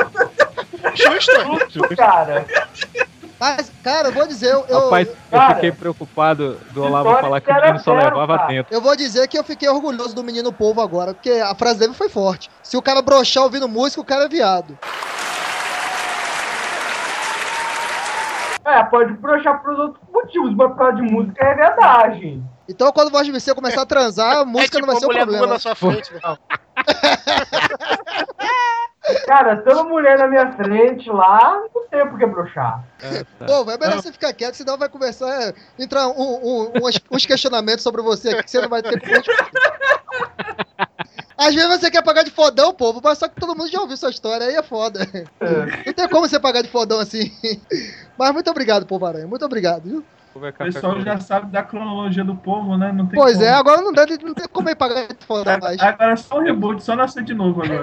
cara. Mas, cara, eu vou dizer, Rapaz, eu fiquei preocupado do Olavo falar que o menino só levava dentro. Eu vou dizer que eu fiquei orgulhoso do menino povo agora, porque a frase dele foi forte. Se o cara broxar ouvindo música, o cara é viado. Pode broxar pros outros motivos, mas por causa de música é verdade. Então quando o Voz de Viseu começar a transar, a música tipo não vai ser um mulher problema. nua na sua frente, né? Cara, tendo mulher na minha frente lá, não tem por que broxar. Pô, é melhor você ficar quieto, senão vai começar a entrar uns questionamentos sobre você aqui que você não vai ter como responder. Às vezes você quer pagar de fodão, povo, mas só que todo mundo já ouviu sua história, aí é foda. Não tem como você pagar de fodão assim. Mas muito obrigado, povo aranha, muito obrigado, viu? O pessoal já sabe da cronologia do povo, né? Não tem pois como. é, agora não tem como aí pagar de fodão mais. Agora é só um reboot, só nascer de novo agora.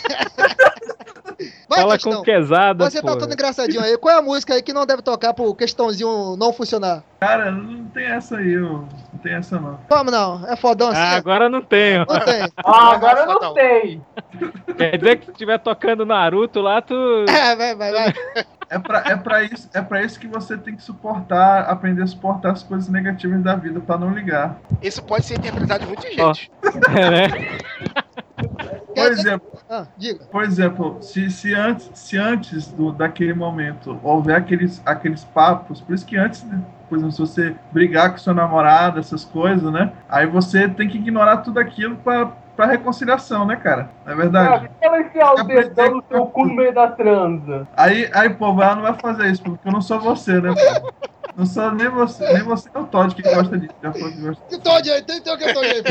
Vai, Fala Questão. com quesada, Você pô. tá todo engraçadinho aí. Qual é a música aí que não deve tocar pro questãozinho não funcionar? Cara, não tem essa aí, não tem essa não. Como não? É fodão assim? Agora não tenho. Não tem. Agora não tem. Quer dizer que se estiver tocando Naruto lá, tu... Vai. É pra isso que você tem que suportar, aprender a suportar as coisas negativas da vida, pra não ligar. Isso pode ser interpretado de muita gente. né? Por exemplo, se antes daquele momento houver aqueles papos, por isso que antes, por exemplo, se você brigar com seu namorado, essas coisas, né? Aí você tem que ignorar tudo aquilo pra reconciliação, né, cara? Não é verdade? Ela enfiar o dedão no seu cu no meio da transa. Aí pô, ela não vai fazer isso, porque eu não sou você, né, pô? Não sou nem você é o Todd que gosta disso. Já falou que gosta. Que Todd aí? Tem que Todd aí.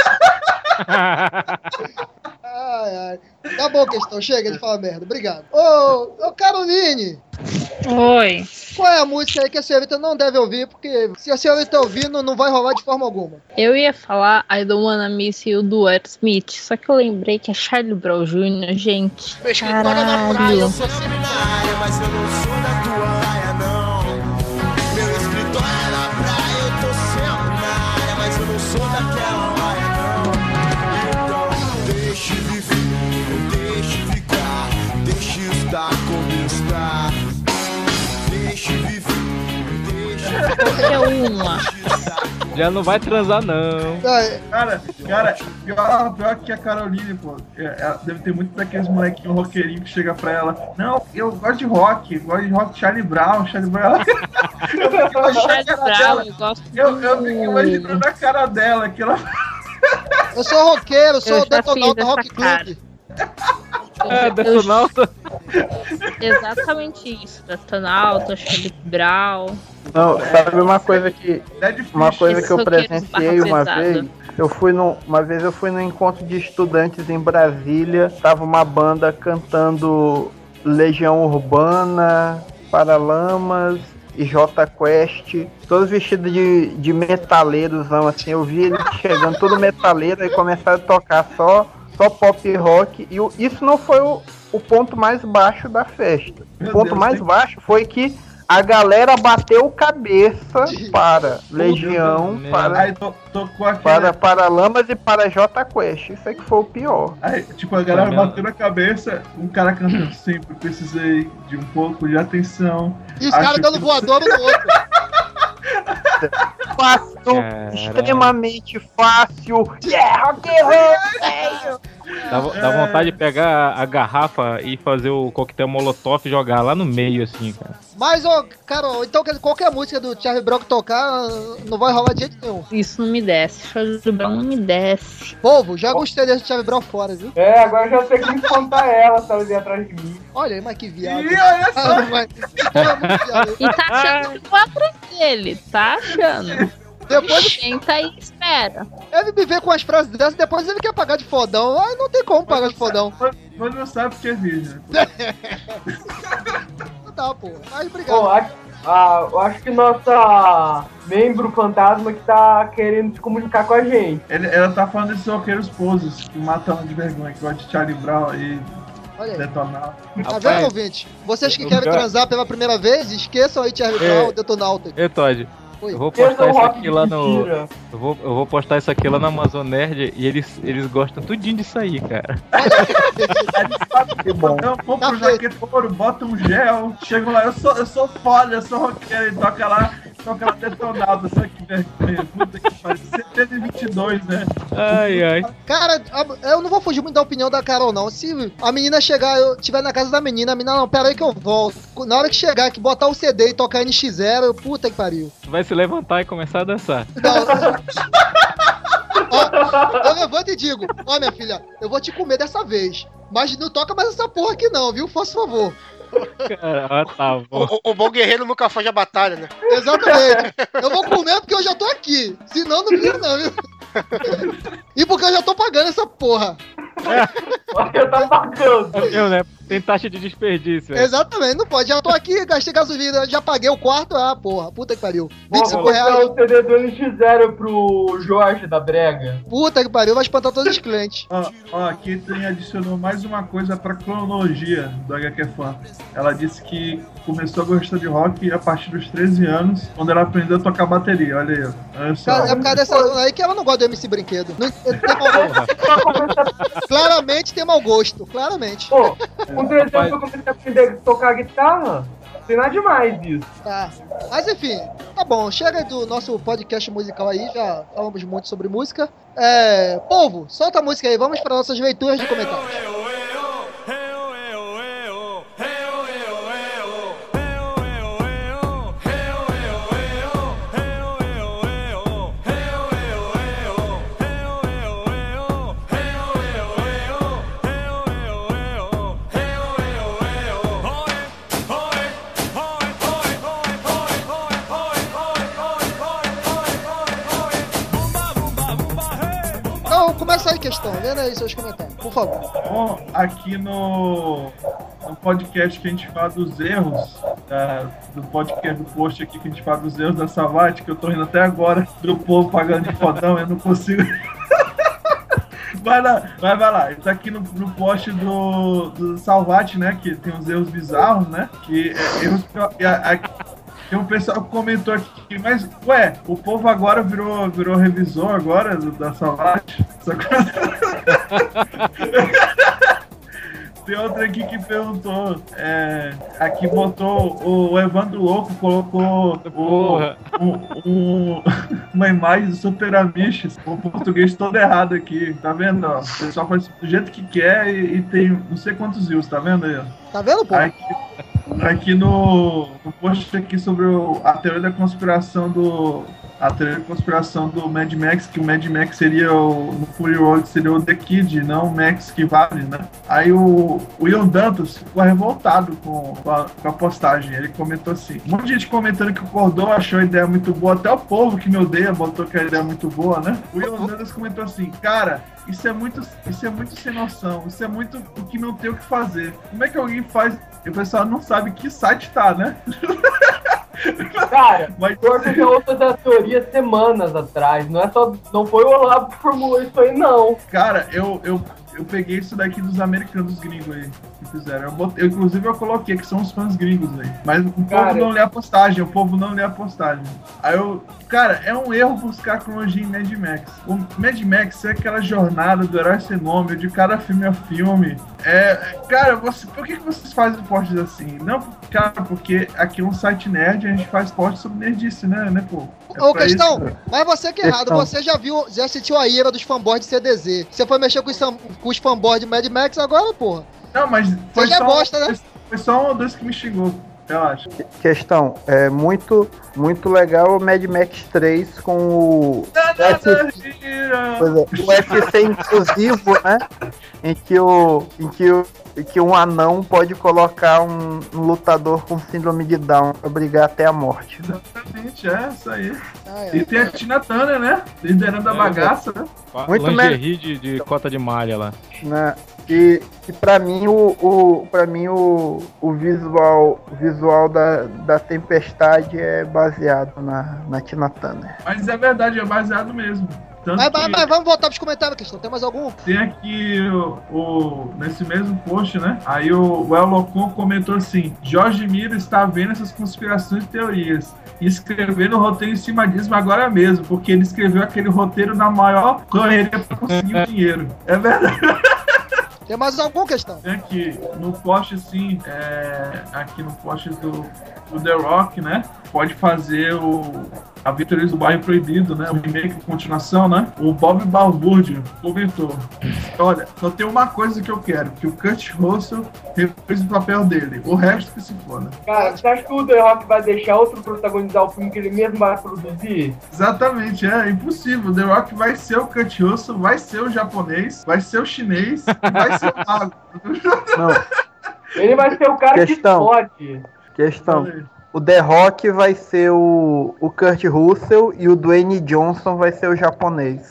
Ai. Tá bom, Questão. Chega de falar merda. Obrigado. Ô, Caroline. Oi. Qual é a música aí que a senhorita não deve ouvir? Porque se a senhorita ouvir, não vai rolar de forma alguma. Eu ia falar I Don't Wanna Miss You do Aerosmith, só que eu lembrei que é Charlie Brown Jr., gente. Meu escritório é na praia, eu sou seminária, mas eu não sou da tua praia, não. Meu escritório é na praia, eu tô sempre na área, mas eu não sou daquela praia, não. Então, deixe viver, deixe ficar, deixe estar como está. Deixe viver, Qualquer uma. Já não vai transar, não. Cara, pior que a Caroline, pô. Ela deve ter muito daqueles molequinhos roqueirinhos que chega pra ela. Não, eu gosto de rock Charlie Brown. Charlie Brown, eu gosto Eu fico imaginando a cara dela, que ela... Eu sou roqueiro, sou o Detonauta Rock Club. Detonauta. Exatamente isso. Detonauta, Charlie Brown. Não, sabe uma coisa que eu presenciei uma vez? Uma vez eu fui num encontro de estudantes em Brasília. Tava uma banda cantando Legião Urbana, Paralamas e Jota Quest, todos vestidos de metaleiros, assim. Eu vi eles chegando, todo metaleiro, e começaram a tocar só pop rock. E isso não foi o ponto mais baixo da festa. O ponto mais baixo foi que a galera bateu cabeça para Legião, para Paralamas e para Jota Quest. Isso é que foi o pior. Aí, tipo, a galera bateu na cabeça, um cara cantando sempre precisei de um pouco de atenção. E os caras dando voador no outro. Fácil, extremamente fácil. Rock and roll, Dá vontade de pegar a garrafa e fazer o coquetel molotov e jogar lá no meio, assim, cara. Mas, Carol, então qualquer música do Charlie Brown que tocar não vai rolar de jeito nenhum. Isso não me desce. Charlie Brown não me desce. Povo, já gostei desse Charlie Brown fora, viu? Agora já sei que espantar ela, se ela vier atrás de mim. Olha aí, mas que viado. Ih, olha só. E tá achando que eu vou atrás dele, tá achando. Depois senta aí e espera. Ele me vê com as frases dessas, depois ele quer pagar de fodão. Ah, não tem como pagar de fodão. Mas não sabe porque é virgem. Tá, pô. Mas obrigado. Eu acho que nossa membro fantasma que tá querendo se comunicar com a gente. Ela tá falando desses roqueiros poses que matam de vergonha, que gosta de Charlie Brown e Detonauta. Tá vendo, ouvinte? Vocês que querem transar pela primeira vez, esqueçam aí Charlie Brown, Detonauta. Todd. Eu vou postar isso aqui lá no. Eu vou postar isso aqui lá no Amazon Nerd e eles gostam tudinho disso aí, cara. Que bom. Eu compro um jaqueta ouro, bota um gel, chego lá, eu sou foda, eu sou roqueiro, e toca lá toca na Detonauta, sabe que vergonha? Puta que pariu. 122, né? Ai. Cara, eu não vou fugir muito da opinião da Carol, não. Se a menina chegar, eu estiver na casa da menina, a menina, não, pera aí que eu volto. Na hora que chegar, que botar o CD e tocar NX0, puta que pariu. Tu vai se levantar e começar a dançar. Ó, eu levanto e digo, ó, minha filha, eu vou te comer dessa vez. Mas não toca mais essa porra aqui não, viu? Faça favor. Cara, tá bom. O bom guerreiro nunca foge a batalha, né? Exatamente. Eu vou comer porque eu já tô aqui. Senão não viro não, viu? E porque eu já tô pagando essa porra. Eu tá pagando. Né? Tem taxa de desperdício. Exatamente, não pode. Já tô aqui, gastei gasolina, já paguei o quarto. Ah, porra, puta que pariu. R$25. Vou dar o CD do NX0 pro Jorge da Brega. Puta que pariu, vai espantar todos os clientes. Ó, aqui adicionou mais uma coisa pra cronologia do HQ Fan. Ela disse que começou a gostar de rock a partir dos 13 anos, quando ela aprendeu a tocar bateria. Olha aí. Olha só. É por causa dessa zona aí que ela não gosta do MC Brinquedo. Não, claramente tem mau gosto, claramente. Pô, com 13 anos eu comecei a aprender a tocar guitarra. Não tem nada demais disso. Tá. Mas enfim, tá bom. Chega do nosso podcast musical aí, já falamos muito sobre música. Povo, solta a música aí, vamos para nossas leituras de comentários. Começa aí, questão, lendo aí seus comentários, por favor. Bom, aqui no podcast que a gente fala dos erros, do podcast, do post aqui que a gente fala dos erros da Salvat, que eu tô rindo até agora do povo pagando de fodão, eu não consigo. Vai lá. Tá aqui no post do Salvat, né, que tem uns erros bizarros, né, que erros... Tem um pessoal que comentou aqui, mas, o povo agora virou revisor agora da Salvat? Tem outra aqui que perguntou, aqui botou, o Evandro Louco colocou uma imagem do Super Amish, o português todo errado aqui, tá vendo? Ó? O pessoal faz do jeito que quer e tem não sei quantos views, tá vendo aí? Tá vendo, pô? Aqui no post aqui sobre a teoria da conspiração do Mad Max, que o Mad Max seria no Fury Road seria o The Kid, não o Max que vale, né? Aí o Ian Dantas ficou revoltado com a postagem. Ele comentou assim: um monte de gente comentando que o Cordon achou a ideia muito boa, até o povo que me odeia botou que a ideia é muito boa, né? O Ian Dantas comentou assim: cara, isso é muito sem noção, isso é muito o que não tem o que fazer. Como é que alguém faz? E o pessoal não sabe que site tá, né? Cara, o Jorge já outra da teoria semanas atrás. Não foi o Olavo que formulou isso aí, não. Cara, eu peguei isso daqui dos americanos, dos gringos aí, que fizeram. Inclusive eu coloquei que são os fãs gringos aí. Mas o povo não lê a postagem. Aí cara, é um erro buscar cronologia em Mad Max. O Mad Max é aquela jornada do herói sem nome, de cada filme a filme. Cara, por que vocês fazem posts assim? Não, cara, porque aqui é um site nerd e a gente faz posts sobre nerdice, né, pô? Questão, isso, mas você que é errado, você já sentiu a ira dos fanboys de CDZ. Você foi mexer com os fanboys de Mad Max agora, porra? Não, mas foi só bosta, né? Foi só um ou dois que me xingou. Relaxa. Questão, é muito legal o Mad Max 3 com o FC inclusivo, né? Em que um anão pode colocar um lutador com síndrome de Down pra brigar até a morte. Exatamente, isso aí. E tem a Tina Turner, né? Liderando a bagaça, né? Muito lingerie de cota de malha lá. Né? E pra mim o visual da Tempestade é baseado na Tina Turner. Mas é verdade, é baseado mesmo. Mas vamos voltar pros comentários, questão. Tem mais algum? Tem aqui nesse mesmo post, né? Aí o El Locon comentou assim: Jorge Miro está vendo essas conspirações e teorias e escrevendo o roteiro em cima disso agora mesmo, porque ele escreveu aquele roteiro na maior correria para conseguir o dinheiro. É verdade. Tem mais alguma questão? Tem aqui, no post, sim, aqui no post do The Rock, né? Pode fazer Aventureiros do Bairro Proibido, né? O remake, a continuação, né? O Bob Balbúrdio comentou: olha, só tem uma coisa que eu quero, que o Kurt Russell reprise o papel dele. O resto que se foda. Cara, você acha que o The Rock vai deixar outro protagonizar o filme que ele mesmo vai produzir? Exatamente, é impossível. O The Rock vai ser o Kurt Russell, vai ser o japonês, vai ser o chinês e vai ser o mago. Não. Ele vai ser o cara que pode. Questão. O The Rock vai ser o Kurt Russell e o Dwayne Johnson vai ser o japonês.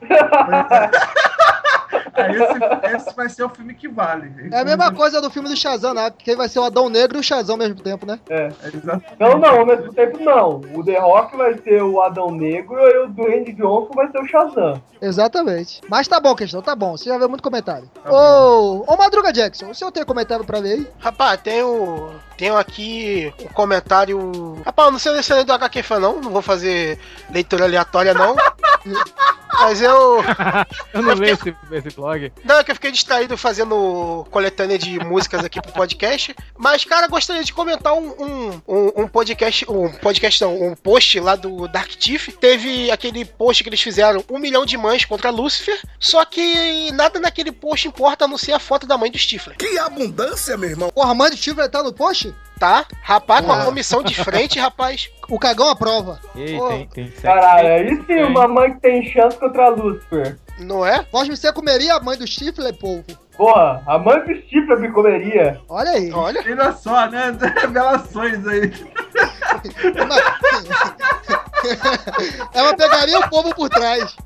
Esse vai ser o filme que vale. É a mesma coisa do filme do Shazam, né? Que vai ser o Adão Negro e o Shazam ao mesmo tempo, né? Não, ao mesmo tempo não. O The Rock vai ser o Adão Negro e o Dwayne Johnson vai ser o Shazam. Exatamente. Mas tá bom, questão, tá bom. Você já viu muito comentário. Ô, Madruga Jackson, o senhor tem comentário pra ver aí? Rapaz, tenho aqui um comentário. Rapaz, eu não selecionei do HQ Fan, não vou fazer leitura aleatória, não. Mas eu não leio esse blog. Não, é que eu fiquei distraído fazendo coletânea de músicas aqui pro podcast. Mas, cara, gostaria de comentar um post lá do Dark Tiff. Teve aquele post que eles fizeram 1 milhão de mães contra Lúcifer. Só que nada naquele post importa a não ser a foto da mãe do Stifler. Que abundância, meu irmão. Porra, a mãe do Stifler tá no post? Tá, rapaz, com a comissão de frente, rapaz. O cagão aprova. Ei, tem caralho, aí sim, uma mãe que tem chance contra a Lúcifer. Não é? Você comeria a mãe do Stifler, povo? Porra, a mãe do Stifler me comeria. Olha aí. Olha só, né? Revelações aí. Ela pegaria o povo por trás.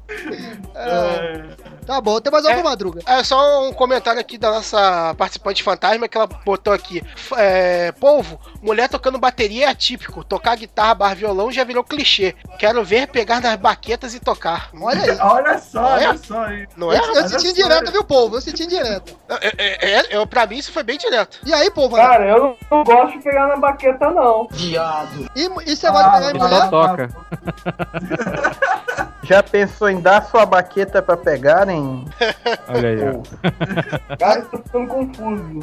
Tá bom, tem mais alguma, Madruga? É só um comentário aqui da nossa participante fantasma que ela botou aqui. Polvo, mulher tocando bateria é atípico. Tocar guitarra barra violão já virou clichê. Quero ver pegar nas baquetas e tocar. Olha aí. Olha só aí. Não é? Eu senti indireto, viu, povo? Eu senti indireto. Pra mim isso foi bem direto. E aí, povo? Cara, eu não gosto de pegar na baqueta, não. Viado. E você vai pegar em mulher? Toca. Já pensou em dar sua baqueta pra pegarem? Olha aí, ó. Cara, tô ficando confuso.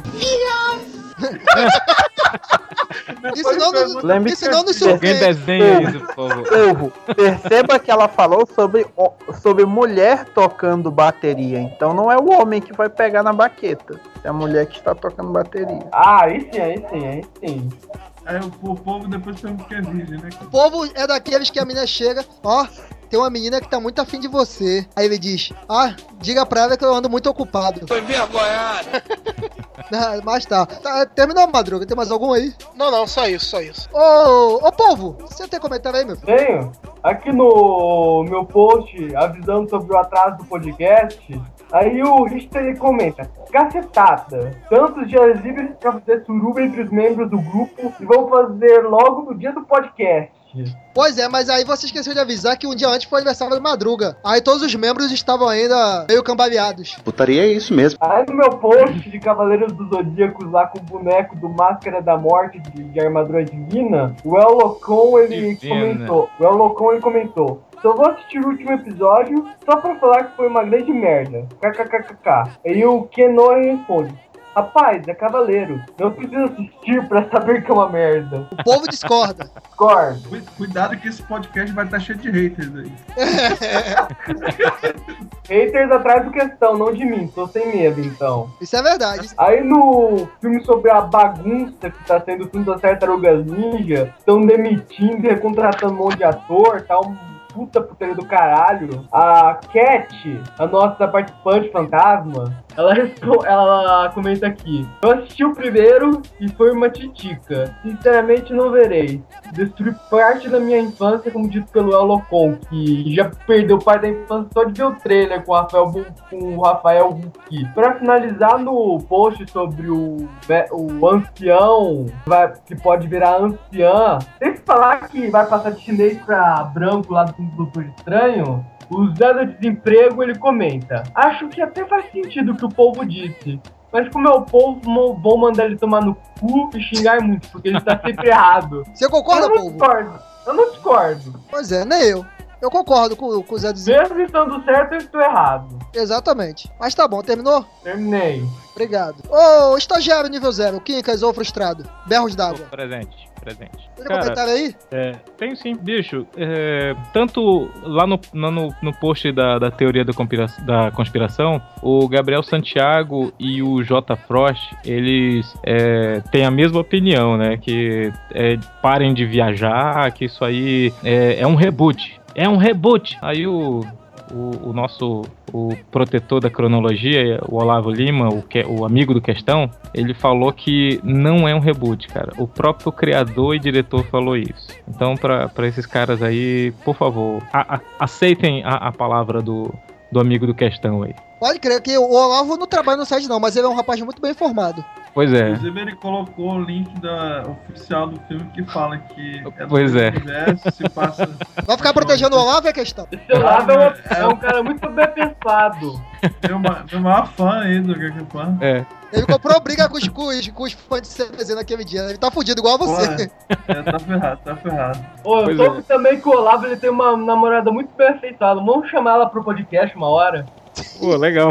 Isso não nos surpreende. Desenha isso, por favor. Povo, perceba que ela falou sobre mulher tocando bateria. Então não é o homem que vai pegar na baqueta. É a mulher que está tocando bateria. Ah, aí sim. Aí o povo depois pergunta que é virgem, né? O povo é daqueles que a menina chega, ó, tem uma menina que tá muito afim de você. Aí ele diz, diga pra ela que eu ando muito ocupado. Foi vergonhado. Mas tá. Terminou a Madruga, tem mais algum aí? Não, só isso. Ô, povo, você tem comentário aí, meu filho? Tenho. Aqui no meu post, avisando sobre o atraso do podcast, aí o Richter comenta: cacetada, tantos dias livres pra fazer suruba entre os membros do grupo e vão fazer logo no dia do podcast. Pois é, mas aí você esqueceu de avisar que um dia antes foi o aniversário da Madruga. Aí todos os membros estavam ainda meio cambaleados. Putaria é isso mesmo. Aí no meu post de Cavaleiros dos Zodíacos lá com o boneco do Máscara da Morte de Armadura Divina, o El Locon ele comentou: só vou assistir o último episódio só pra falar que foi uma grande merda. KKKKK. Aí o Kenoa responde: rapaz, é Cavaleiro. Não precisa assistir pra saber que é uma merda. O povo discorda. Cuidado que esse podcast vai estar cheio de haters aí. Haters atrás do questão, não de mim. Tô sem medo, então. Isso é verdade. Aí no filme sobre a bagunça que tá sendo o filme das Tartarugas Ninja, estão demitindo e recontratando um monte de ator, tá puta putaria do caralho. A Cat, a nossa participante fantasma, ela comenta aqui: eu assisti o primeiro e foi uma titica. Sinceramente não verei. Destruí parte da minha infância, como dito pelo El Locon, que já perdeu parte da infância só de ver o trailer com o Rafael Buki. Pra finalizar, no post sobre o ancião que pode virar anciã, tem que falar que vai passar de chinês pra branco lá do Doutor Estranho. O Zé do Desemprego, ele comenta: acho que até faz sentido o que o povo disse, mas como é o povo, vou mandar ele tomar no cu e xingar muito, porque ele tá sempre errado. Você concorda, povo? Eu não discordo. Pois é, nem eu. Eu concordo com o Zé do Desemprego. Mesmo estando certo, eu estou errado. Exatamente. Mas tá bom, terminou? Terminei. Obrigado. Ô, estagiário nível 0, Quincas ou frustrado? Berros d'água. Presente. Tem comentário aí? Tenho sim, bicho. Tanto lá no post da teoria da conspiração, o Gabriel Santiago e o J. Frost, eles têm a mesma opinião, né? Que parem de viajar, que isso aí é um reboot. É um reboot! Aí o protetor da cronologia, o Olavo Lima, o amigo do Questão, ele falou que não é um reboot, cara. O próprio criador e diretor falou isso. Então, pra esses caras aí, por favor, aceitem a palavra do amigo do Questão aí. Pode crer que o Olavo não trabalha no site não, mas ele é um rapaz muito bem informado. Pois é. Inclusive ele colocou o link oficial do filme que fala que pois é. Universo, se passa... Vai ficar protegendo o Olavo, é questão? Esse Olavo é um cara muito bem pensado. Meu maior fã aí do que fã. Ele comprou briga com os fãs de CPZ naquele dia. Ele tá fudido igual a você. Tá ferrado. Eu soube também que o Olavo ele tem uma namorada muito bem aceitada. Vamos chamar ela pro podcast uma hora? Pô, legal.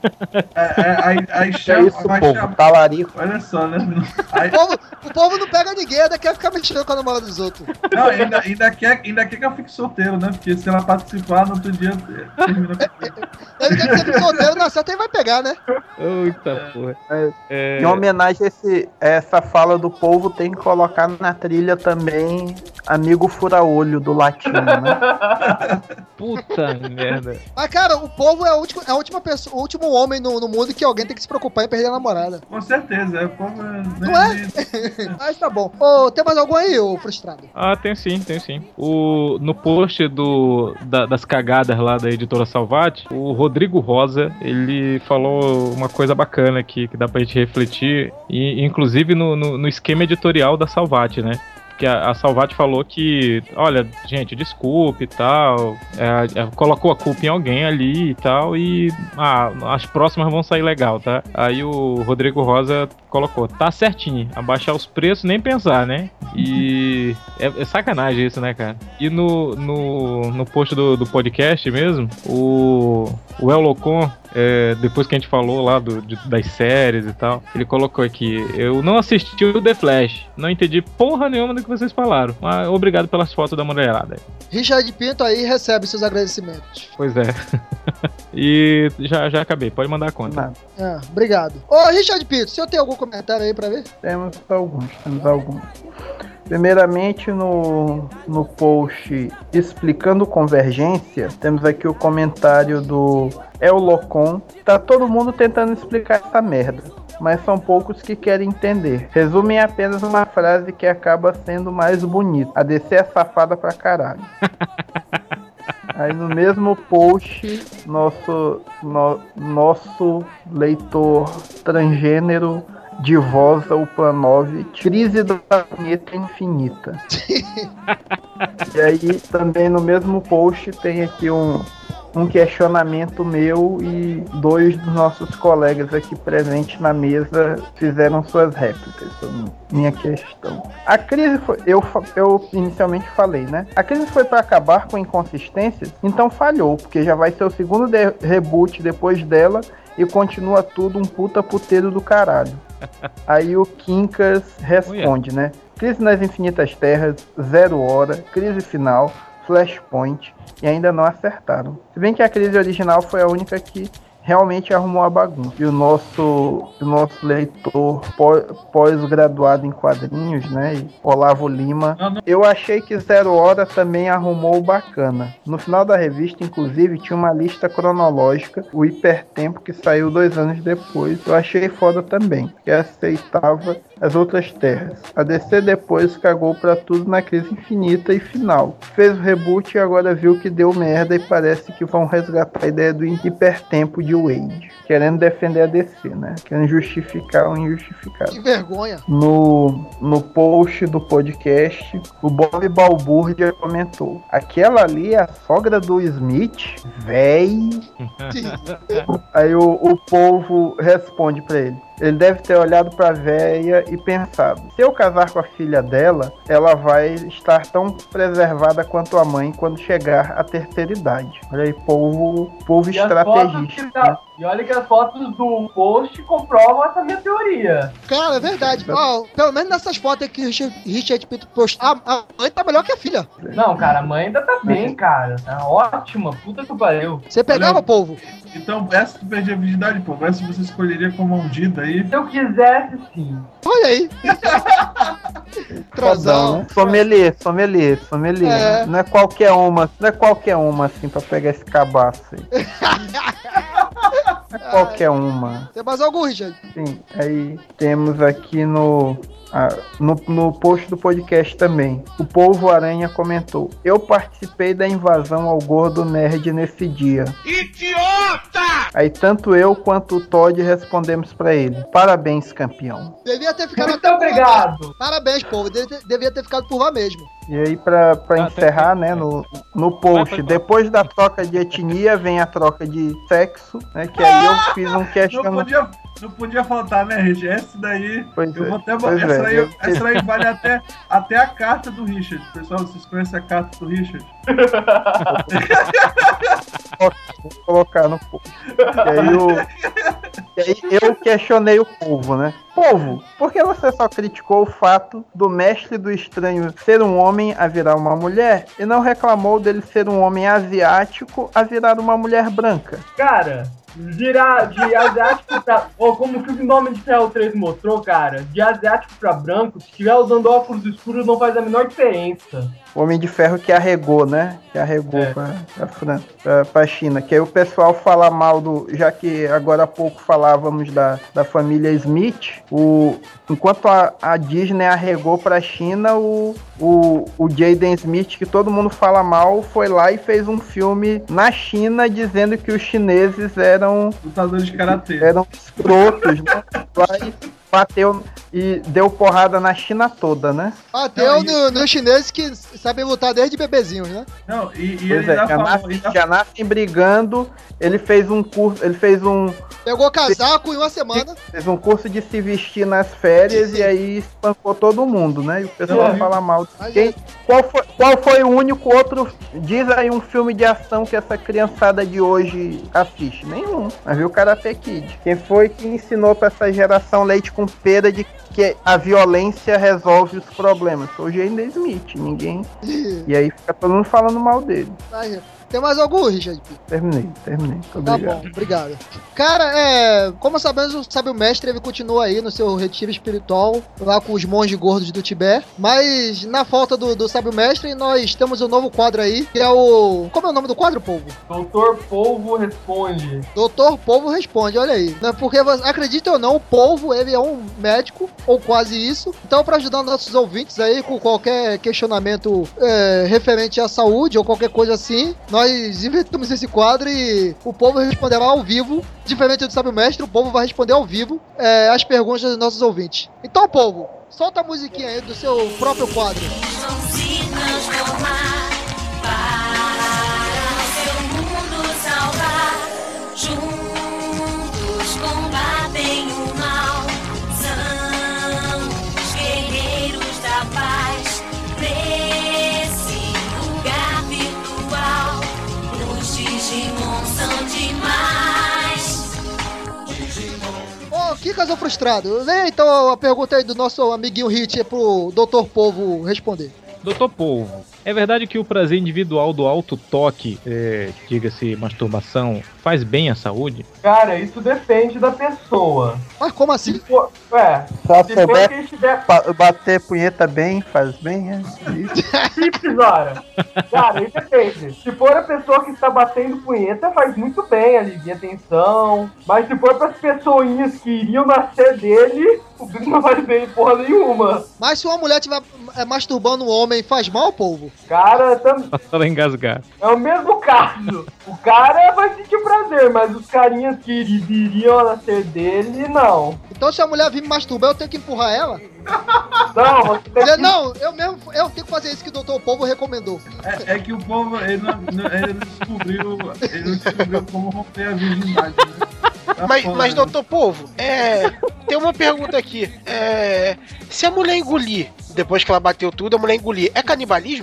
Aí chama, isso, povo, talarico. Olha só, né? O povo não pega ninguém, ainda quer ficar mexendo com a namorada dos outros. Não, ainda quer que eu fique solteiro, né? Porque se ela participar, no outro dia termina com ele quer que fique solteiro, na certa ele vai pegar, né? Eita porra. Em homenagem a essa fala do povo, tem que colocar na trilha também Amigo Fura-Olho do Latino, né? Puta merda. Mas, cara, o povo é a última pessoa, o último homem no mundo que alguém tem que se preocupar em perder a namorada. Com certeza, o povo não é? Mas tá bom. Tem mais algum aí, ô frustrado? Tem sim. No post das cagadas lá da editora Salvati, o Rodrigo Rosa, ele falou uma coisa bacana aqui, que dá pra gente refletir, e inclusive no esquema editorial da Salvati, né? Que a Salvati falou que, olha, gente, desculpe e tal, colocou a culpa em alguém ali e tal, e as próximas vão sair legal, tá? Aí o Rodrigo Rosa colocou, tá certinho, abaixar os preços, nem pensar, né? E é sacanagem isso, né, cara? E no post do podcast mesmo, o El Locon, depois que a gente falou lá das séries e tal, ele colocou aqui, eu não assisti o The Flash, não entendi porra nenhuma do que vocês falaram, mas obrigado pelas fotos da mulherada. Richard Pinto aí recebe seus agradecimentos. Pois é. E já acabei, pode mandar a conta. Obrigado. Ô, Richard Pinto, o senhor tem algum comentário aí pra ver? Temos alguns. Primeiramente, no post explicando convergência, temos aqui o comentário do El Locon. Tá todo mundo tentando explicar essa merda, mas são poucos que querem entender. Resume em apenas uma frase que acaba sendo mais bonita. A DC é safada pra caralho. Aí no mesmo post, nosso leitor transgênero de voz ao Planov, crise da planeta infinita. E aí também no mesmo post tem aqui um questionamento meu, e dois dos nossos colegas aqui presentes na mesa fizeram suas réplicas sobre minha questão. A crise foi, eu inicialmente falei, né? A crise foi para acabar com inconsistências, então falhou, porque já vai ser o segundo reboot depois dela e continua tudo um puta puteiro do caralho. Aí o Quincas responde, né? Crise nas Infinitas Terras, 0 hora, crise final, Flashpoint, e ainda não acertaram. Se bem que a crise original foi a única que realmente arrumou a bagunça. E o nosso leitor pós-graduado em quadrinhos, né, Olavo Lima, eu achei que 0 hora também arrumou bacana. No final da revista, inclusive, tinha uma lista cronológica, o Hipertempo, que saiu 2 anos depois. Eu achei foda também, que aceitava as outras terras. A DC depois cagou pra tudo na crise infinita e final. Fez o reboot e agora viu que deu merda, e parece que vão resgatar a ideia do hipertempo de Wade, querendo defender a DC, né? Querendo justificar o injustificado. Que vergonha! No post do podcast, o Bob Balbúrdia comentou: aquela ali é a sogra do Smith, véi. Aí o povo responde pra ele: Ele deve ter olhado pra véia e pensado: se eu casar com a filha dela, ela vai estar tão preservada quanto a mãe quando chegar à terceira idade. Olha aí, povo E as estrategista. fotos e olha que as fotos do post comprovam essa minha teoria. Cara, é verdade. Ó, pelo menos nessas fotos aqui que o Richard Pinto postou, a mãe tá melhor que a filha. Não, cara, a mãe ainda tá bem, cara. Tá ótima, puta que pariu. Você pegava, povo? Então, essa tu perdia a virgindade, pô. Essa você escolheria como ungida aí. Se eu quisesse, sim. Olha aí. Fodão, né? Sommelier. É. Não é qualquer uma assim pra pegar esse cabaço aí. Não é qualquer uma. Tem mais algum, Richard? Sim, aí temos aqui no post do podcast também. O Polvo Aranha comentou: eu participei da invasão ao Gordo Nerd nesse dia. Idiota! Aí tanto eu quanto o Todd respondemos pra ele: parabéns, campeão. Devia ter ficado. Muito obrigado. Parabéns, povo. Devia ter ficado por lá mesmo. E aí, pra encerrar, né, no post, depois da troca de etnia, vem a troca de sexo, né, que aí eu fiz um questionamento. Não podia faltar, né, Richard? Essa daí, Pois essa aí vale até a carta do Richard. Pessoal, vocês conhecem a carta do Richard? Vou colocar no post. E aí eu questionei o povo, né? Povo, por que você só criticou o fato do mestre do estranho ser um homem a virar uma mulher e não reclamou dele ser um homem asiático a virar uma mulher branca? Cara, virar de asiático pra... Ou como que o nome de Ferro 3 mostrou, cara, de asiático pra branco, se estiver usando óculos escuros não faz a menor diferença. O Homem de Ferro que arregou, né? Que arregou pra China. Que aí o pessoal fala mal já que agora há pouco falávamos da família Smith, enquanto a Disney arregou pra China, o Jaden Smith, que todo mundo fala mal, foi lá e fez um filme na China dizendo que os chineses eram lutadores de karatê. Eram escrotos, né? Bateu e deu porrada na China toda, né? Bateu nos chineses que sabem lutar desde bebezinhos, né? Não, e ele já nascem brigando. Ele fez um curso, pegou casaco em uma semana. Fez um curso de se vestir nas férias e aí espancou todo mundo, né? E o pessoal fala mal. Qual foi o único outro? Diz aí um filme de ação que essa criançada de hoje assiste. Nenhum. Mas viu o Karate Kid. Quem foi que ensinou pra essa geração leite com pera de que a violência resolve os problemas? Foi o Jaden Smith, ninguém. E aí fica todo mundo falando mal dele. Tem mais algum, Richard? Terminei. Tá bom, obrigado. Cara, como sabemos, o Sábio Mestre ele continua aí no seu retiro espiritual, lá com os monges gordos do Tibete. Mas na falta do Sábio Mestre, nós temos um novo quadro aí, que é o... Como é o nome do quadro, Polvo? Doutor Polvo Responde. Doutor Polvo Responde, olha aí. Porque, acredite ou não, o Polvo, ele é um médico, ou quase isso. Então, para ajudar nossos ouvintes aí com qualquer questionamento referente à saúde ou qualquer coisa assim, nós inventamos esse quadro e o povo responderá ao vivo. Diferente do Sábio Mestre, o povo vai responder ao vivo as perguntas dos nossos ouvintes. Então, povo, solta a musiquinha aí do seu próprio quadro. Vão se transformar para o seu mundo salvar. Juntos combatem o mal. São os guerreiros da paz. Nesse lugar virtual, os Digimon são demais. Ô, Kikas ou Frustrado, lê então a pergunta aí do nosso amiguinho Hit pro Dr. Polvo responder. Dr. Polvo, é verdade que o prazer individual do alto toque, diga-se masturbação, faz bem à saúde? Cara, isso depende da pessoa. Mas como assim? Se souber bater punheta bem, faz bem, é? Simples, ora. Cara, isso depende. Se for a pessoa que está batendo punheta, faz muito bem, alivia a tensão. Mas se for para as pessoinhas que iriam nascer dele, o bicho não faz bem porra nenhuma. Mas se uma mulher estiver masturbando um homem, faz mal, Polvo? Cara, também. Só engasgar. É o mesmo caso. O cara vai sentir prazer, mas os carinhas que iriam nascer dele, não. Então se a mulher vir me masturbar, eu tenho que empurrar ela? Não, você tem que... Não, eu tenho que fazer isso que o Dr. Polvo recomendou. É que o povo, ele não descobriu como romper a virgindade. Né? Mas Dr. Polvo, Tem uma pergunta aqui. Se a mulher engolir, depois que ela bateu tudo, a mulher engolir, é canibalismo?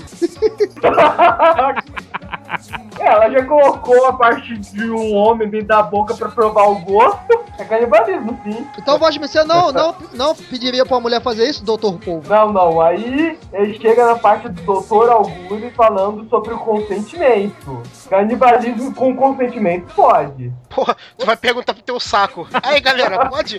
Ela já colocou a parte de um homem dentro da boca pra provar o gosto. É canibalismo, sim. Então, você não pediria pra mulher fazer isso, doutor Polvo? Não. Aí ele chega na parte do doutor Augusto falando sobre o consentimento. Canibalismo com consentimento pode. Porra, tu vai perguntar pro teu saco. Aí, galera, pode?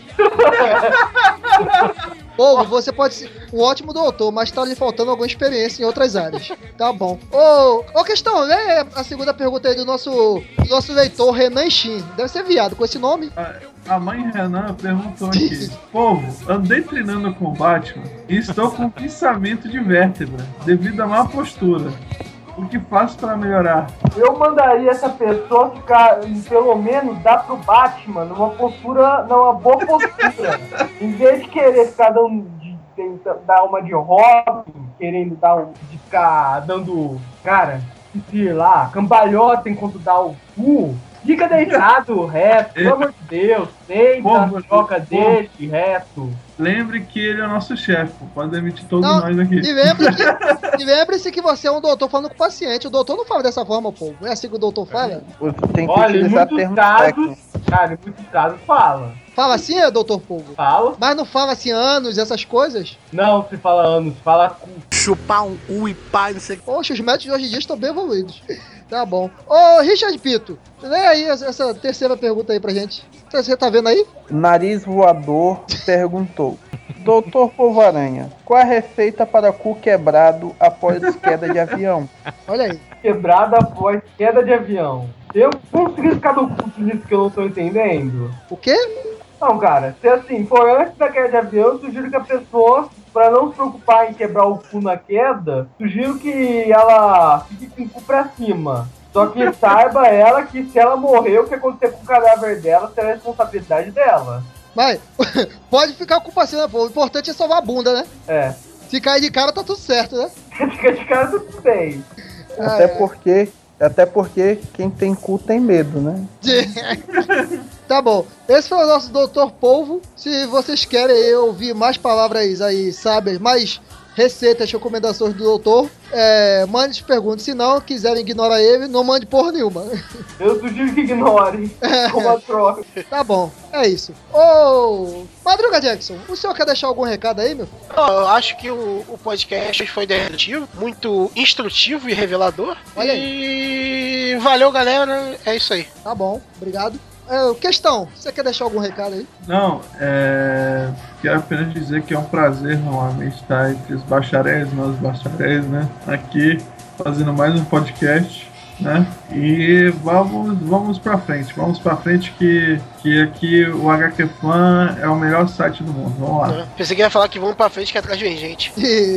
Polvo, você pode ser um ótimo doutor, mas tá lhe faltando alguma experiência em outras áreas. Tá bom. Ô, questão, lê a segunda pergunta aí do nosso leitor, Renan Shin. Deve ser viado com esse nome. A mãe Renan perguntou aqui: Povo, andei treinando com o Batman e estou com pinçamento de vértebra devido à má postura. O que faço para melhorar? Eu mandaria essa pessoa ficar, pelo menos, dar pro Batman numa boa postura. Em vez de querer ficar dar uma de Robin, querendo ficar dando, cara, sei lá, cambalhota enquanto dá o cu. Fica deitado reto, pelo amor de Deus, deita, troca dele reto. Lembre que ele é o nosso chefe, pode demitir todos nós aqui. E lembre-se que você é um doutor falando com o paciente. O doutor não fala dessa forma, pô. É assim que o doutor fala? Tem que utilizar termos técnicos. Cara, em muitos casos fala. Fala assim, doutor Polvo? Fala. Mas não fala assim anos, essas coisas? Não, se fala anos, fala cu. Chupar um cu e pá, não sei o que. Poxa, os médicos de hoje em dia estão bem evoluídos. Tá bom. Ô, Richard Pito, lê aí essa terceira pergunta aí pra gente. Você tá vendo aí? Nariz Voador perguntou: Doutor Polvo-Aranha, qual a receita para cu quebrado após queda de avião? Olha aí. Quebrado após queda de avião. Tem um significado oculto nisso que eu não tô entendendo. O quê? Não, cara, se assim, for antes da queda de avião, eu sugiro que a pessoa, pra não se preocupar em quebrar o cu na queda, sugiro que ela fique com o cu pra cima. Só que saiba ela que se ela morrer, o que acontecer com o cadáver dela será a responsabilidade dela. Mas, pode ficar com o parceiro, pô. O importante é salvar a bunda, né? É. Se cair de cara, tá tudo certo, né? Se cair de cara, tudo bem. Até porque quem tem cu tem medo, né? Tá bom. Esse foi o nosso Doutor Polvo. Se vocês querem ouvir mais palavras aí, sábias, mais receitas, recomendações do doutor, mande perguntas. Se não quiserem ignorar ele, não mande porra nenhuma. Eu sugiro que ignorem. Como a troca. Tá bom, é isso. Ô, Madruga Jackson, o senhor quer deixar algum recado aí, meu? Eu acho que o podcast foi divertido, muito instrutivo e revelador. Olha aí. E valeu, galera. É isso aí. Tá bom, obrigado. Questão, você quer deixar algum recado aí? Não, quero apenas dizer que é um prazer novamente estar entre os bacharéis, nós bacharéis, né? Aqui, fazendo mais um podcast, né? E vamos pra frente que aqui o HQ Fan é o melhor site do mundo, vamos lá. Pensei que ia falar que vamos pra frente que atrás vem gente.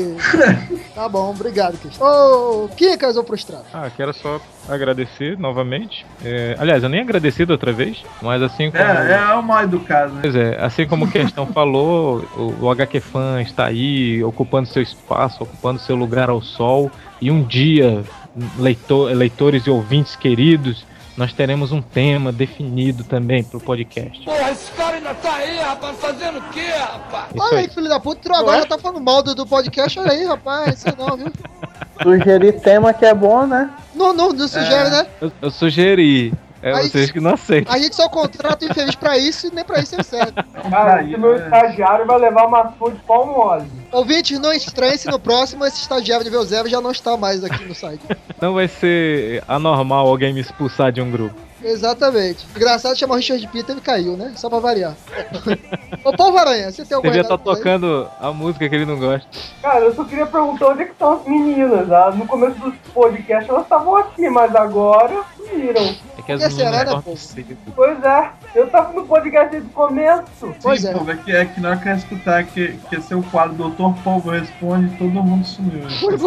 Tá bom, obrigado, Cristian. Ô, Kikas ou Prostrado? Quero só agradecer novamente. Aliás, eu nem agradeci da outra vez, mas assim como... É o mal educado, né? Pois assim como o Questão falou, o HQ Fan está aí, ocupando seu espaço, ocupando seu lugar ao sol, e um dia, leitores e ouvintes queridos, nós teremos um tema definido também pro podcast. Porra, esse cara ainda tá aí, rapaz, fazendo o quê, rapaz? Olha aí, filho da puta, agora já tá falando mal do podcast, olha aí, rapaz, isso não, viu? Sugerir tema que é bom, né? Não sugere, né? Eu sugeri. Vocês que não aceitam. A gente só contrata o infeliz pra isso e nem pra isso é certo. Cara, esse meu estagiário vai levar uma surra de pau mole. Ouvintes, não estranhem se no próximo esse estagiário de nível 0 já não está mais aqui no site. Não vai ser anormal alguém me expulsar de um grupo. Exatamente. Engraçado chamar o Richard Pito e ele caiu, né? Só pra variar. Ô, Polvo-Aranha, você tem alguma coisa? Devia estar tocando a música que ele não gosta. Cara, eu só queria perguntar onde é que estão as meninas. No começo do podcast elas estavam aqui, mas agora sumiram. É que as meninas cortam cedo. Pois é, eu tava no podcast desde o começo. Pois é. Povo, é que na hora que eu escutar que é seu quadro Doutor Polvo Responde, todo mundo sumiu.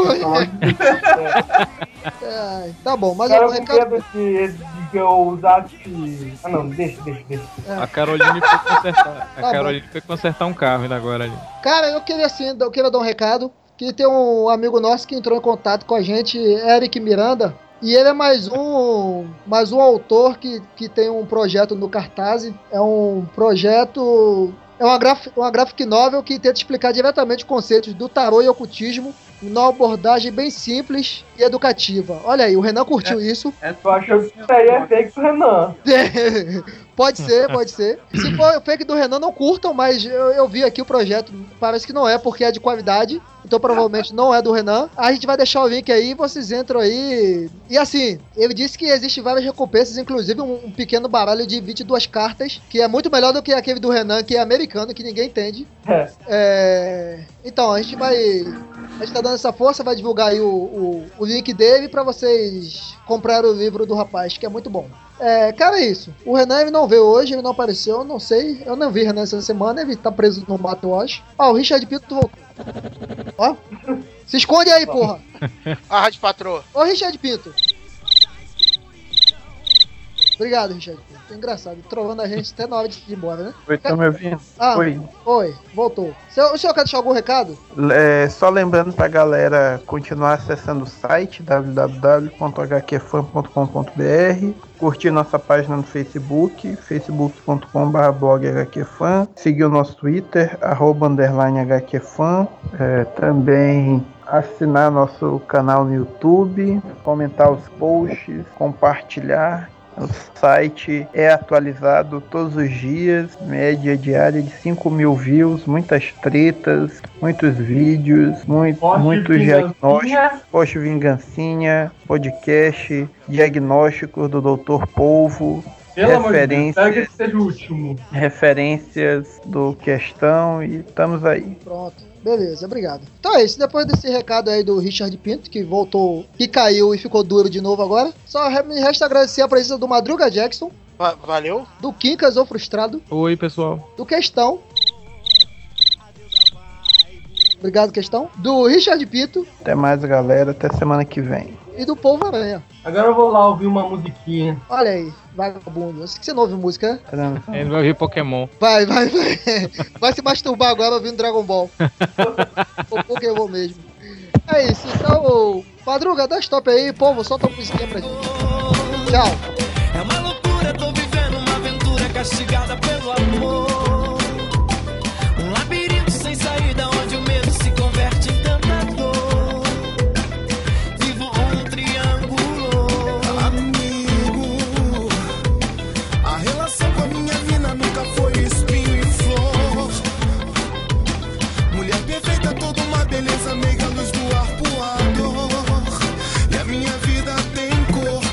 Tá bom, mas eu com medo de que eu usasse... Ah não, deixa. A Caroline foi consertar. Caroline foi consertar um carro ainda agora ali. Cara, eu queria dar um recado. Que tem um amigo nosso que entrou em contato com a gente, Eric Miranda. E ele é mais um autor que tem um projeto no Cartaz. É um projeto É uma graphic novel que tenta explicar diretamente conceitos do tarô e ocultismo numa abordagem bem simples e educativa. Olha aí, o Renan curtiu isso. Tu achou que isso aí é fake do Renan? Pode ser. Se for fake do Renan, não curtam, mas eu vi aqui o projeto, parece que não é, porque é de qualidade, então provavelmente não é do Renan. A gente vai deixar o link aí, vocês entram aí. E assim, ele disse que existe várias recompensas, inclusive um pequeno baralho de 22 cartas, que é muito melhor do que aquele do Renan, que é americano, que ninguém entende. Então, a gente tá dando essa força, vai divulgar aí o link dele pra vocês comprarem o livro do rapaz, que é muito bom. Cara, é isso. O Renan ele não veio hoje, ele não apareceu, eu não sei. Eu não vi o Renan essa semana, ele tá preso no mato, eu acho. O Richard Pinto voltou. Ó, se esconde aí, porra. A Rádio Patroa. Ô, Richard Pinto. Obrigado, Richard Pinto. Engraçado, trolando a gente até na hora de ir embora, né? Oi, tá me ouvindo? Oi, voltou. O senhor quer deixar algum recado? Só lembrando pra galera continuar acessando o site www.hqfan.com.br, curtir nossa página no Facebook, facebook.com/bloghqfan, seguir o nosso Twitter, @_hqfan, também assinar nosso canal no YouTube, comentar os posts, compartilhar. O site é atualizado todos os dias, média diária de 5.000 views, muitas tretas, muitos vídeos, muitos diagnósticos, post vingancinha, podcast, diagnósticos do Dr. Polvo, referências do Questão, e estamos aí. Pronto. Beleza, obrigado. Então é isso, depois desse recado aí do Richard Pinto, que voltou, que caiu e ficou duro de novo agora, só me resta agradecer a presença do Madruga Jackson. Valeu. Do Quincas, ou Frustrado. Oi, pessoal. Do Questão. Obrigado, Questão. Do Richard Pinto. Até mais, galera, até semana que vem. E do Polvo Aranha. Agora eu vou lá ouvir uma musiquinha. Olha aí, vagabundo. Eu sei que você não ouve música, né? Ele vai ouvir Pokémon. Vai. Vai se masturbar agora ouvindo Dragon Ball. O Pokémon mesmo. É isso, então, Madruga, dá stop aí, Polvo, solta uma musiquinha pra gente. Tchau. É uma loucura, tô vivendo uma aventura castigada pelo amor. Um labirinto sem saída onde o medo se converte em tanta dor. Vivo um triângulo. Amigo, a relação com a minha mina nunca foi espinho e flor. Mulher perfeita, toda uma beleza, meiga luz do arpoador. E a minha vida tem cor.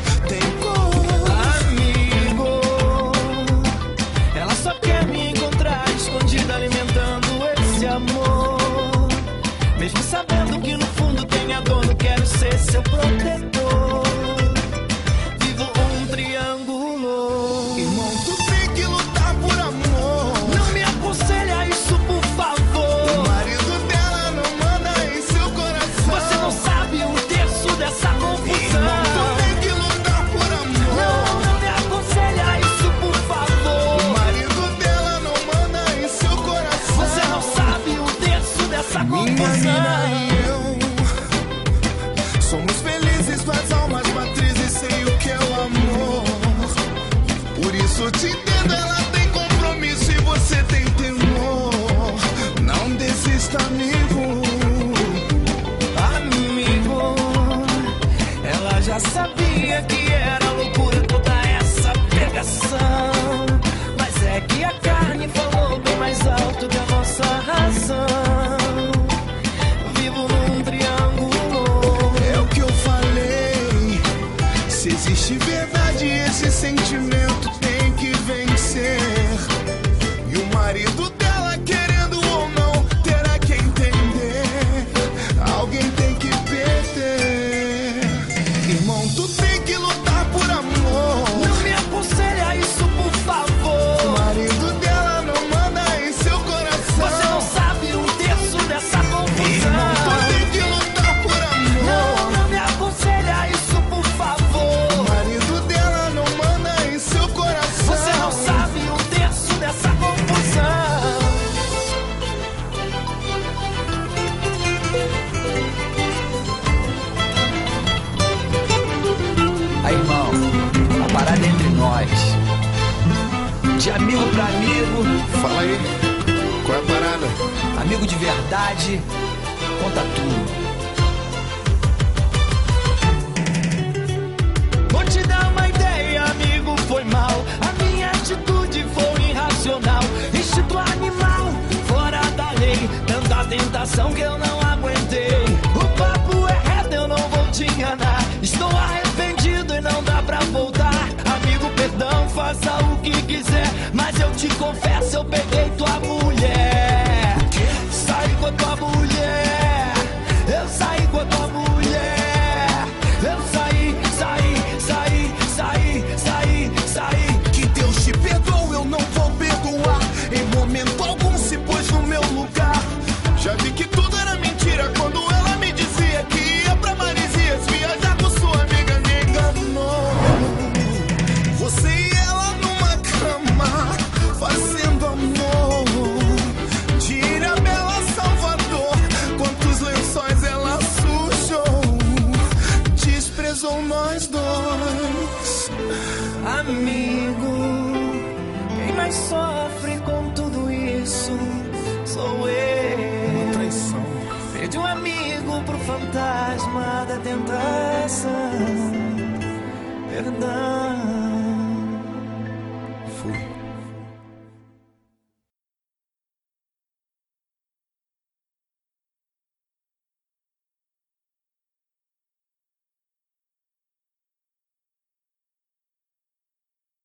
Amigo, ela só quer me encontrar escondida, alimentando esse amor. Mesmo sabendo que no fundo tem a dor, não quero ser seu protetor. Vivo um triângulo. Irmão, tu tem que lutar por amor. Não me aconselha isso, por favor. O marido dela não manda em seu coração. Você não sabe um terço dessa confusão. Irmão, tu tem que lutar por amor. Não me aconselha isso, por favor. O marido dela não manda em seu coração. Você não sabe um terço dessa confusão. Somos felizes, duas almas matrizes, sei o que é o amor. Por isso te entendo, ela tem compromisso e você tem temor. Não desista, amigo. Amigo, ela já sabia que era loucura toda essa pegação. Mas é que a carne falou bem mais alto que a nossa razão. Vivo num triângulo. É o que eu falei. Se existe verdade, esse sentimento tem que vencer. E o marido dela, querendo ou não, terá que entender. Alguém tem que perder. Irmão, tu tem que lutar por amor. Não me aconselha isso, por favor. O marido dela não manda em seu coração. Você não sabe um terço dessa confusão. Irmão, tu tem que lutar por amor. Não me aconselha isso, por favor. O marido dela não manda em seu coração. Você não sabe um terço dessa confusão. Aí, irmão, a parada é entre nós. De amigo pra amigo. Fala aí. amigo de verdade conta tudo. Vou te dar uma ideia, amigo, foi mal. A minha atitude foi irracional. Instinto animal, fora da lei. Tanta tentação que eu não aguentei. O papo é reto, eu não vou te enganar. Estou arrependido e não dá pra voltar. Amigo, perdão, faça o que quiser. Mas eu te confesso, eu peguei tua mulher. Saí com a tua mulher. Eu saí com a tua mulher. Eu saí. Que Deus te perdoe, eu não vou perdoar. Em momento algum se pôs no meu lugar. Já vi que tudo era mentira quando ela me dizia que ia pra Maresias viajar com sua amiga. Me enganou. Você e ela numa cama fazendo amor. De Ilhabela, Salvador, quantos lençóis ela sujou. Desprezou nós dois. Amigo, quem mais sofre com tudo isso sou eu. Traição. Perdi um amigo pro fantasma da tentação. Perdão.